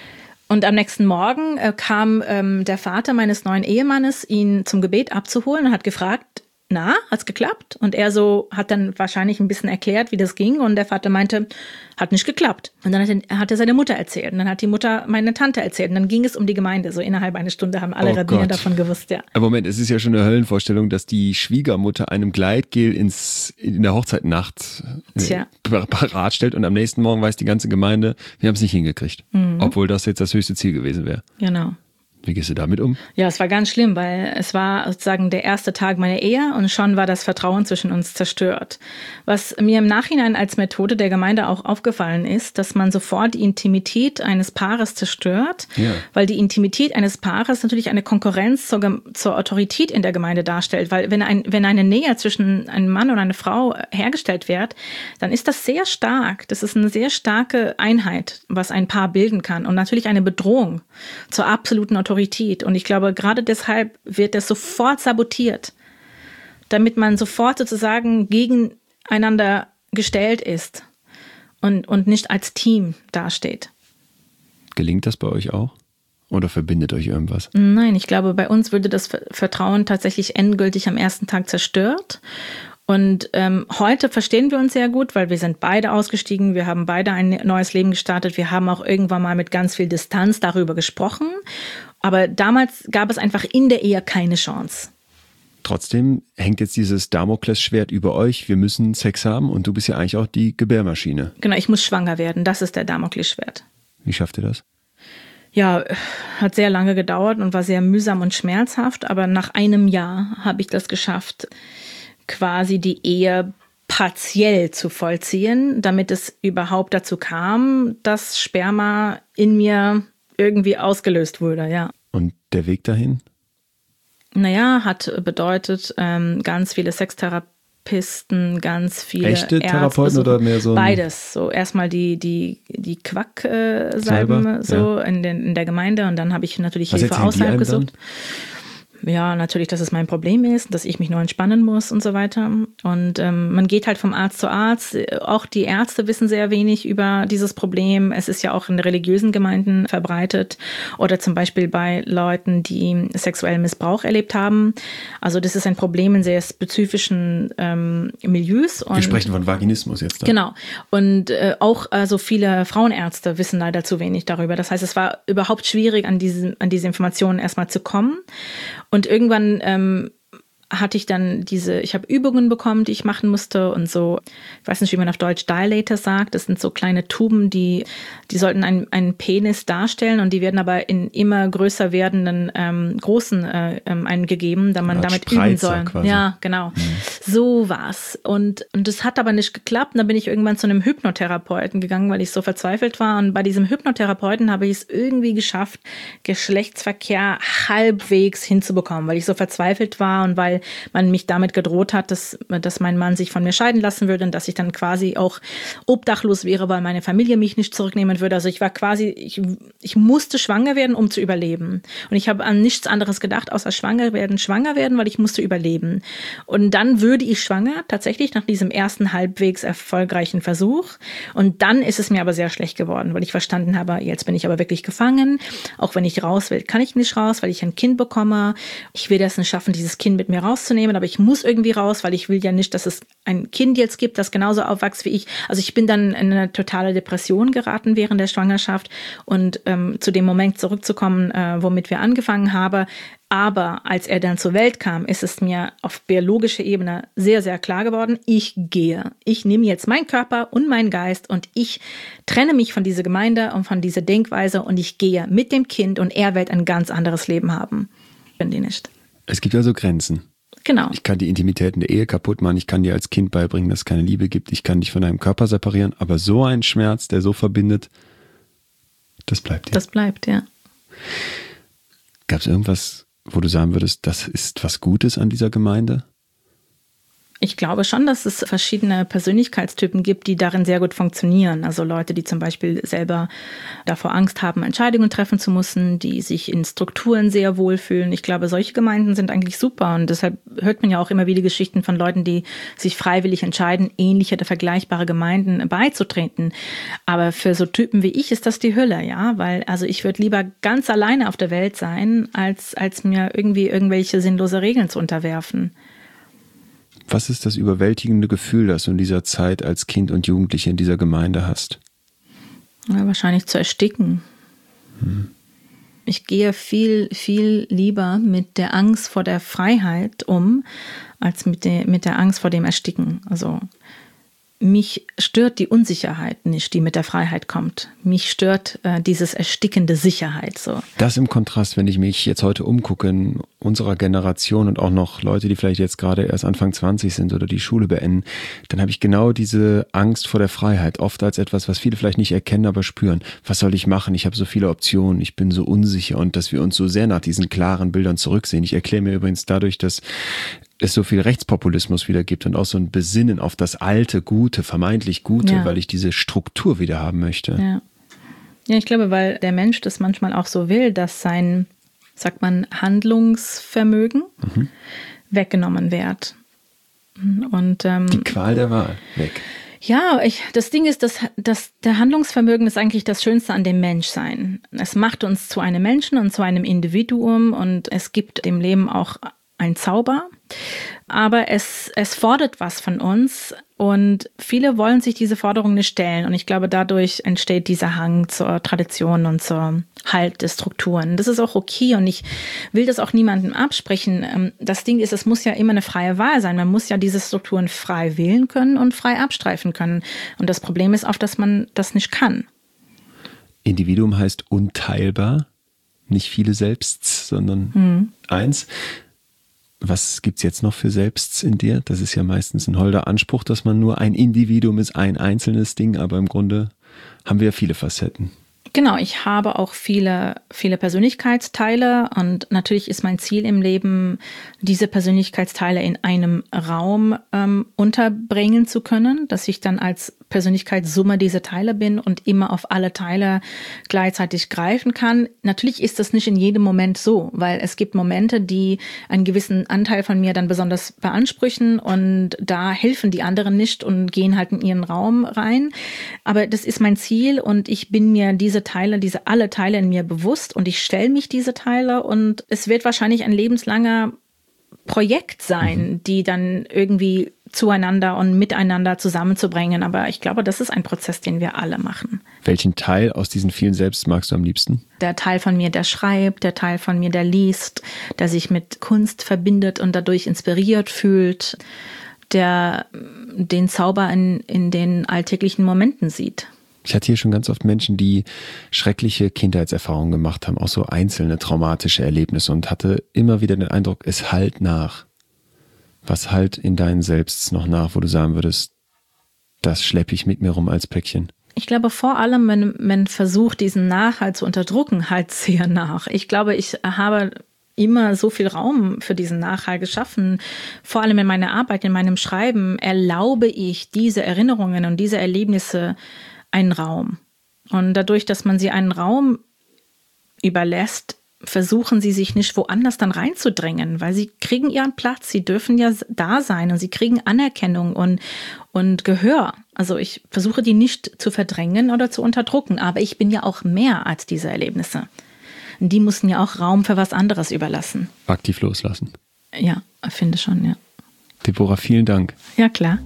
Und am nächsten Morgen äh, kam ähm, der Vater meines neuen Ehemannes, ihn zum Gebet abzuholen und hat gefragt, na, hat's geklappt? Und er so hat dann wahrscheinlich ein bisschen erklärt, wie das ging. Und der Vater meinte, hat nicht geklappt. Und dann hat er, hat er seine Mutter erzählt. Und dann hat die Mutter meine Tante erzählt. Und dann ging es um die Gemeinde. So innerhalb einer Stunde haben alle oh Rabbiner Gott. davon gewusst, ja. Aber Moment, es ist ja schon eine Höllenvorstellung, dass die Schwiegermutter einem Gleitgel ins, in der Hochzeitnacht Tja. parat stellt und am nächsten Morgen weiß die ganze Gemeinde, wir haben es nicht hingekriegt. Mhm. Obwohl das jetzt das höchste Ziel gewesen wäre. Genau. Wie gehst du damit um? Ja, es war ganz schlimm, weil es war sozusagen der erste Tag meiner Ehe und schon war das Vertrauen zwischen uns zerstört. Was mir im Nachhinein als Methode der Gemeinde auch aufgefallen ist, dass man sofort die Intimität eines Paares zerstört, ja. weil die Intimität eines Paares natürlich eine Konkurrenz zur, zur Autorität in der Gemeinde darstellt. Weil wenn, ein, wenn eine Nähe zwischen einem Mann und einer Frau hergestellt wird, dann ist das sehr stark. Das ist eine sehr starke Einheit, was ein Paar bilden kann und natürlich eine Bedrohung zur absoluten Autorität. Und ich glaube, gerade deshalb wird das sofort sabotiert, damit man sofort sozusagen gegeneinander gestellt ist und, und nicht als Team dasteht. Gelingt das bei euch auch? Oder verbindet euch irgendwas? Nein, ich glaube, bei uns würde das Vertrauen tatsächlich endgültig am ersten Tag zerstört. Und ähm, heute verstehen wir uns sehr gut, weil wir sind beide ausgestiegen, wir haben beide ein neues Leben gestartet, wir haben auch irgendwann mal mit ganz viel Distanz darüber gesprochen. Aber damals gab es einfach in der Ehe keine Chance. Trotzdem hängt jetzt dieses Damoklesschwert über euch, wir müssen Sex haben und du bist ja eigentlich auch die Gebärmaschine. Genau, ich muss schwanger werden, das ist der Damoklesschwert. Wie schafft ihr das? Ja, hat sehr lange gedauert und war sehr mühsam und schmerzhaft, aber nach einem Jahr habe ich das geschafft, quasi die Ehe partiell zu vollziehen, damit es überhaupt dazu kam, dass Sperma in mir irgendwie ausgelöst wurde, ja. Und der Weg dahin? Naja, hat bedeutet, ähm, ganz viele Sextherapisten, ganz viele Echte Ärzte, Therapeuten so, oder mehr so? Beides. So erstmal die, die, die Quacksalben äh, so ja. in, den, in der Gemeinde und dann habe ich natürlich Was Hilfe außerhalb gesucht. Dann? Ja, natürlich, dass es mein Problem ist, dass ich mich nur entspannen muss und so weiter. Und ähm, man geht halt vom Arzt zu Arzt. Auch die Ärzte wissen sehr wenig über dieses Problem. Es ist ja auch in religiösen Gemeinden verbreitet oder zum Beispiel bei Leuten, die sexuellen Missbrauch erlebt haben. Also das ist ein Problem in sehr spezifischen ähm, Milieus. Und wir sprechen von Vaginismus jetzt. Da. Genau. Und äh, auch also viele Frauenärzte wissen leider zu wenig darüber. Das heißt, es war überhaupt schwierig, an diese, an diese Informationen erstmal zu kommen. Und irgendwann ähm, hatte ich dann diese, ich habe Übungen bekommen, die ich machen musste und so, ich weiß nicht, wie man auf Deutsch Dilator sagt, das sind so kleine Tuben, die, die sollten einen, einen Penis darstellen und die werden aber in immer größer werdenden ähm, großen äh, ähm, eingegeben, da man damit Spreizer üben soll. Quasi. Ja, genau. Mhm. So war's. Und, und das hat aber nicht geklappt. Und dann bin ich irgendwann zu einem Hypnotherapeuten gegangen, weil ich so verzweifelt war. Und bei diesem Hypnotherapeuten habe ich es irgendwie geschafft, Geschlechtsverkehr halbwegs hinzubekommen, weil ich so verzweifelt war und weil man mich damit gedroht hat, dass, dass mein Mann sich von mir scheiden lassen würde und dass ich dann quasi auch obdachlos wäre, weil meine Familie mich nicht zurücknehmen würde. Also ich war quasi, ich, ich musste schwanger werden, um zu überleben. Und ich habe an nichts anderes gedacht, außer schwanger werden, schwanger werden, weil ich musste überleben. Und dann würde ich schwanger, tatsächlich nach diesem ersten halbwegs erfolgreichen Versuch. Und dann ist es mir aber sehr schlecht geworden, weil ich verstanden habe, jetzt bin ich aber wirklich gefangen. Auch wenn ich raus will, kann ich nicht raus, weil ich ein Kind bekomme. Ich will das nicht schaffen, dieses Kind mit mir rauszunehmen, aber ich muss irgendwie raus, weil ich will ja nicht, dass es ein Kind jetzt gibt, das genauso aufwächst wie ich. Also ich bin dann in eine totale Depression geraten während der Schwangerschaft und ähm, zu dem Moment zurückzukommen, äh, womit wir angefangen haben. Aber als er dann zur Welt kam, ist es mir auf biologischer Ebene sehr, sehr klar geworden, ich gehe. Ich nehme jetzt meinen Körper und meinen Geist und ich trenne mich von dieser Gemeinde und von dieser Denkweise und ich gehe mit dem Kind und er wird ein ganz anderes Leben haben. Wenn die nicht. Es gibt also Grenzen. Genau. Ich kann die Intimität in der Ehe kaputt machen, ich kann dir als Kind beibringen, dass es keine Liebe gibt, ich kann dich von deinem Körper separieren, aber so ein Schmerz, der so verbindet, das bleibt dir. Das bleibt, ja. Gab es irgendwas, wo du sagen würdest, das ist was Gutes an dieser Gemeinde? Ich glaube schon, dass es verschiedene Persönlichkeitstypen gibt, die darin sehr gut funktionieren. Also Leute, die zum Beispiel selber davor Angst haben, Entscheidungen treffen zu müssen, die sich in Strukturen sehr wohlfühlen. Ich glaube, solche Gemeinden sind eigentlich super und deshalb hört man ja auch immer wieder Geschichten von Leuten, die sich freiwillig entscheiden, ähnliche oder vergleichbare Gemeinden beizutreten. Aber für so Typen wie ich ist das die Hölle, ja, weil also ich würde lieber ganz alleine auf der Welt sein, als, als mir irgendwie irgendwelche sinnlose Regeln zu unterwerfen. Was ist das überwältigende Gefühl, das du in dieser Zeit als Kind und Jugendliche in dieser Gemeinde hast? Ja, wahrscheinlich zu ersticken. Hm. Ich gehe viel, viel lieber mit der Angst vor der Freiheit um, als mit der, mit der Angst vor dem Ersticken. Also mich stört die Unsicherheit nicht, die mit der Freiheit kommt. Mich stört äh, dieses erstickende Sicherheit so. Das im Kontrast, wenn ich mich jetzt heute umgucke in unserer Generation und auch noch Leute, die vielleicht jetzt gerade erst Anfang zwanzig sind oder die Schule beenden, dann habe ich genau diese Angst vor der Freiheit, oft als etwas, was viele vielleicht nicht erkennen, aber spüren. Was soll ich machen? Ich habe so viele Optionen, ich bin so unsicher und dass wir uns so sehr nach diesen klaren Bildern zurücksehen. Ich erkläre mir übrigens dadurch, dass es so viel Rechtspopulismus wieder gibt und auch so ein Besinnen auf das alte, Gute, vermeintlich Gute, ja. weil ich diese Struktur wieder haben möchte. Ja. ja, ich glaube, weil der Mensch das manchmal auch so will, dass sein, sagt man, Handlungsvermögen mhm. weggenommen wird. Und, ähm, die Qual der Wahl weg. Ja, ich, das Ding ist, dass, dass der Handlungsvermögen ist eigentlich das Schönste an dem Menschsein. Es macht uns zu einem Menschen und zu einem Individuum und es gibt dem Leben auch ein Zauber, aber es, es fordert was von uns und viele wollen sich diese Forderung nicht stellen und ich glaube, dadurch entsteht dieser Hang zur Tradition und zur Halt der Strukturen. Das ist auch okay und ich will das auch niemandem absprechen. Das Ding ist, es muss ja immer eine freie Wahl sein. Man muss ja diese Strukturen frei wählen können und frei abstreifen können und das Problem ist oft, dass man das nicht kann. Individuum heißt unteilbar, nicht viele Selbsts, sondern hm. eins. Was gibt's jetzt noch für Selbsts in dir? Das ist ja meistens ein holder Anspruch, dass man nur ein Individuum ist, ein einzelnes Ding, aber im Grunde haben wir ja viele Facetten. Genau, ich habe auch viele, viele Persönlichkeitsteile und natürlich ist mein Ziel im Leben, diese Persönlichkeitsteile in einem Raum ähm, unterbringen zu können, dass ich dann als Persönlichkeitssumme dieser Teile bin und immer auf alle Teile gleichzeitig greifen kann. Natürlich ist das nicht in jedem Moment so, weil es gibt Momente, die einen gewissen Anteil von mir dann besonders beanspruchen und da helfen die anderen nicht und gehen halt in ihren Raum rein. Aber das ist mein Ziel und ich bin mir diese Teile, diese alle Teile in mir bewusst und ich stelle mich diese Teile und es wird wahrscheinlich ein lebenslanger Projekt sein, mhm. die dann irgendwie zueinander und miteinander zusammenzubringen. Aber ich glaube, das ist ein Prozess, den wir alle machen. Welchen Teil aus diesen vielen Selbst magst du am liebsten? Der Teil von mir, der schreibt, der Teil von mir, der liest, der sich mit Kunst verbindet und dadurch inspiriert fühlt, der den Zauber in, in den alltäglichen Momenten sieht. Ich hatte hier schon ganz oft Menschen, die schreckliche Kindheitserfahrungen gemacht haben, auch so einzelne traumatische Erlebnisse und hatte immer wieder den Eindruck, es hallt nach. Was halt in deinen Selbst noch nach, wo du sagen würdest, das schleppe ich mit mir rum als Päckchen? Ich glaube vor allem, wenn man versucht, diesen Nachhalt zu unterdrücken, halt sehr nach. Ich glaube, ich habe immer so viel Raum für diesen Nachhalt geschaffen. Vor allem in meiner Arbeit, in meinem Schreiben erlaube ich diese Erinnerungen und diese Erlebnisse einen Raum. Und dadurch, dass man sie einen Raum überlässt, versuchen sie sich nicht woanders dann reinzudrängen, weil sie kriegen ihren Platz, sie dürfen ja da sein und sie kriegen Anerkennung und, und Gehör. Also ich versuche die nicht zu verdrängen oder zu unterdrücken, aber ich bin ja auch mehr als diese Erlebnisse. Die mussten ja auch Raum für was anderes überlassen. Aktiv loslassen. Ja, finde schon, ja. Deborah, vielen Dank. Ja, klar.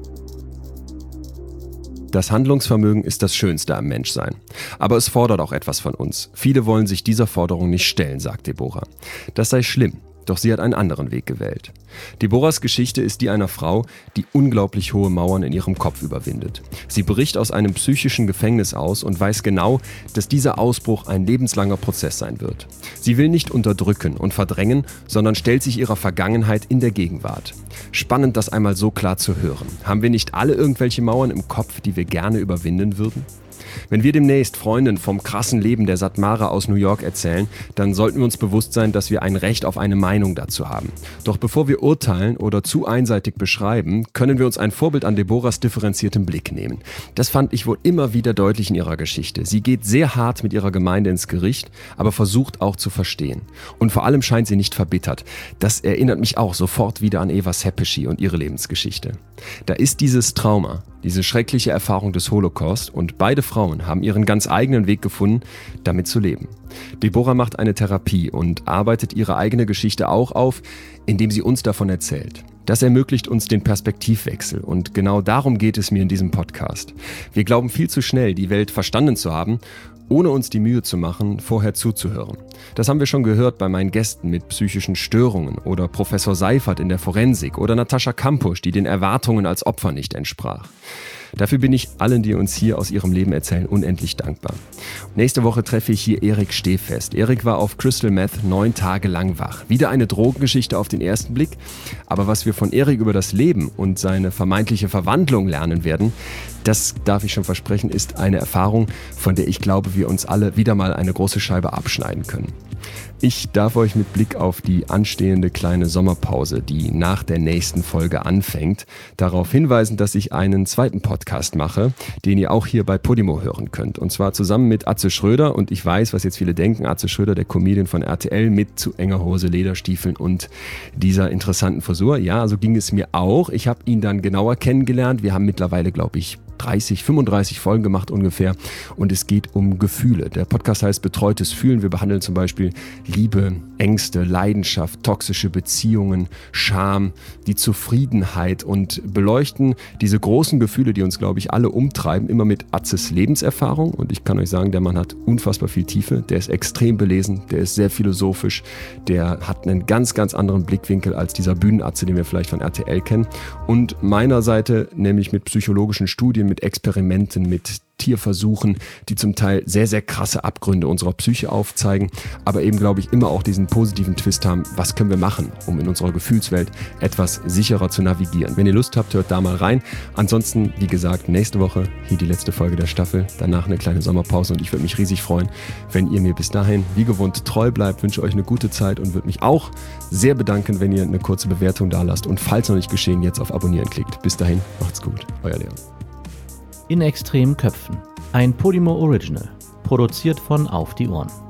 Das Handlungsvermögen ist das Schönste am Menschsein. Aber es fordert auch etwas von uns. Viele wollen sich dieser Forderung nicht stellen, sagt Deborah. Das sei schlimm, doch sie hat einen anderen Weg gewählt. Deborahs Geschichte ist die einer Frau, die unglaublich hohe Mauern in ihrem Kopf überwindet. Sie bricht aus einem psychischen Gefängnis aus und weiß genau, dass dieser Ausbruch ein lebenslanger Prozess sein wird. Sie will nicht unterdrücken und verdrängen, sondern stellt sich ihrer Vergangenheit in der Gegenwart. Spannend, das einmal so klar zu hören. Haben wir nicht alle irgendwelche Mauern im Kopf, die wir gerne überwinden würden? Wenn wir demnächst Freundinnen vom krassen Leben der Satmara aus New York erzählen, dann sollten wir uns bewusst sein, dass wir ein Recht auf eine Meinung dazu haben. Doch bevor wir urteilen oder zu einseitig beschreiben, können wir uns ein Vorbild an Deborahs differenziertem Blick nehmen. Das fand ich wohl immer wieder deutlich in ihrer Geschichte. Sie geht sehr hart mit ihrer Gemeinde ins Gericht, aber versucht auch zu verstehen. Und vor allem scheint sie nicht verbittert. Das erinnert mich auch sofort wieder an Eva Sepeschi und ihre Lebensgeschichte. Da ist dieses Trauma, diese schreckliche Erfahrung des Holocaust und beide Frauen haben ihren ganz eigenen Weg gefunden, damit zu leben. Deborah macht eine Therapie und arbeitet ihre eigene Geschichte auch auf, indem sie uns davon erzählt. Das ermöglicht uns den Perspektivwechsel und genau darum geht es mir in diesem Podcast. Wir glauben viel zu schnell, die Welt verstanden zu haben ohne uns die Mühe zu machen, vorher zuzuhören. Das haben wir schon gehört bei meinen Gästen mit psychischen Störungen oder Professor Seifert in der Forensik oder Natascha Kampusch, die den Erwartungen als Opfer nicht entsprach. Dafür bin ich allen, die uns hier aus ihrem Leben erzählen, unendlich dankbar. Nächste Woche treffe ich hier Erik Stehfest. Erik war auf Crystal Meth neun Tage lang wach. Wieder eine Drogengeschichte auf den ersten Blick. Aber was wir von Erik über das Leben und seine vermeintliche Verwandlung lernen werden, das darf ich schon versprechen, ist eine Erfahrung, von der ich glaube, wir uns alle wieder mal eine große Scheibe abschneiden können. Ich darf euch mit Blick auf die anstehende kleine Sommerpause, die nach der nächsten Folge anfängt, darauf hinweisen, dass ich einen zweiten Podcast mache, den ihr auch hier bei Podimo hören könnt. Und zwar zusammen mit Atze Schröder. Und ich weiß, was jetzt viele denken, Atze Schröder, der Comedian von R T L, mit zu enger Hose, Lederstiefeln und dieser interessanten Frisur. Ja, so ging es mir auch. Ich habe ihn dann genauer kennengelernt. Wir haben mittlerweile, glaube ich, dreißig, fünfunddreißig Folgen gemacht ungefähr und es geht um Gefühle. Der Podcast heißt Betreutes Fühlen. Wir behandeln zum Beispiel Liebe, Ängste, Leidenschaft, toxische Beziehungen, Scham, die Zufriedenheit und beleuchten diese großen Gefühle, die uns, glaube ich, alle umtreiben, immer mit Atzes Lebenserfahrung. Und ich kann euch sagen, der Mann hat unfassbar viel Tiefe, der ist extrem belesen, der ist sehr philosophisch, der hat einen ganz, ganz anderen Blickwinkel als dieser Bühnenatze, den wir vielleicht von R T L kennen. Und meiner Seite, nämlich mit psychologischen Studien, mit Experimenten, mit Tierversuchen, die zum Teil sehr, sehr krasse Abgründe unserer Psyche aufzeigen, aber eben, glaube ich, immer auch diesen positiven Twist haben, was können wir machen, um in unserer Gefühlswelt etwas sicherer zu navigieren. Wenn ihr Lust habt, hört da mal rein. Ansonsten, wie gesagt, nächste Woche hier die letzte Folge der Staffel, danach eine kleine Sommerpause und ich würde mich riesig freuen, wenn ihr mir bis dahin wie gewohnt treu bleibt, wünsche euch eine gute Zeit und würde mich auch sehr bedanken, wenn ihr eine kurze Bewertung da lasst und falls noch nicht geschehen, jetzt auf Abonnieren klickt. Bis dahin, macht's gut. Euer Leon. In extremen Köpfen. Ein Podimo Original. Produziert von Auf die Ohren.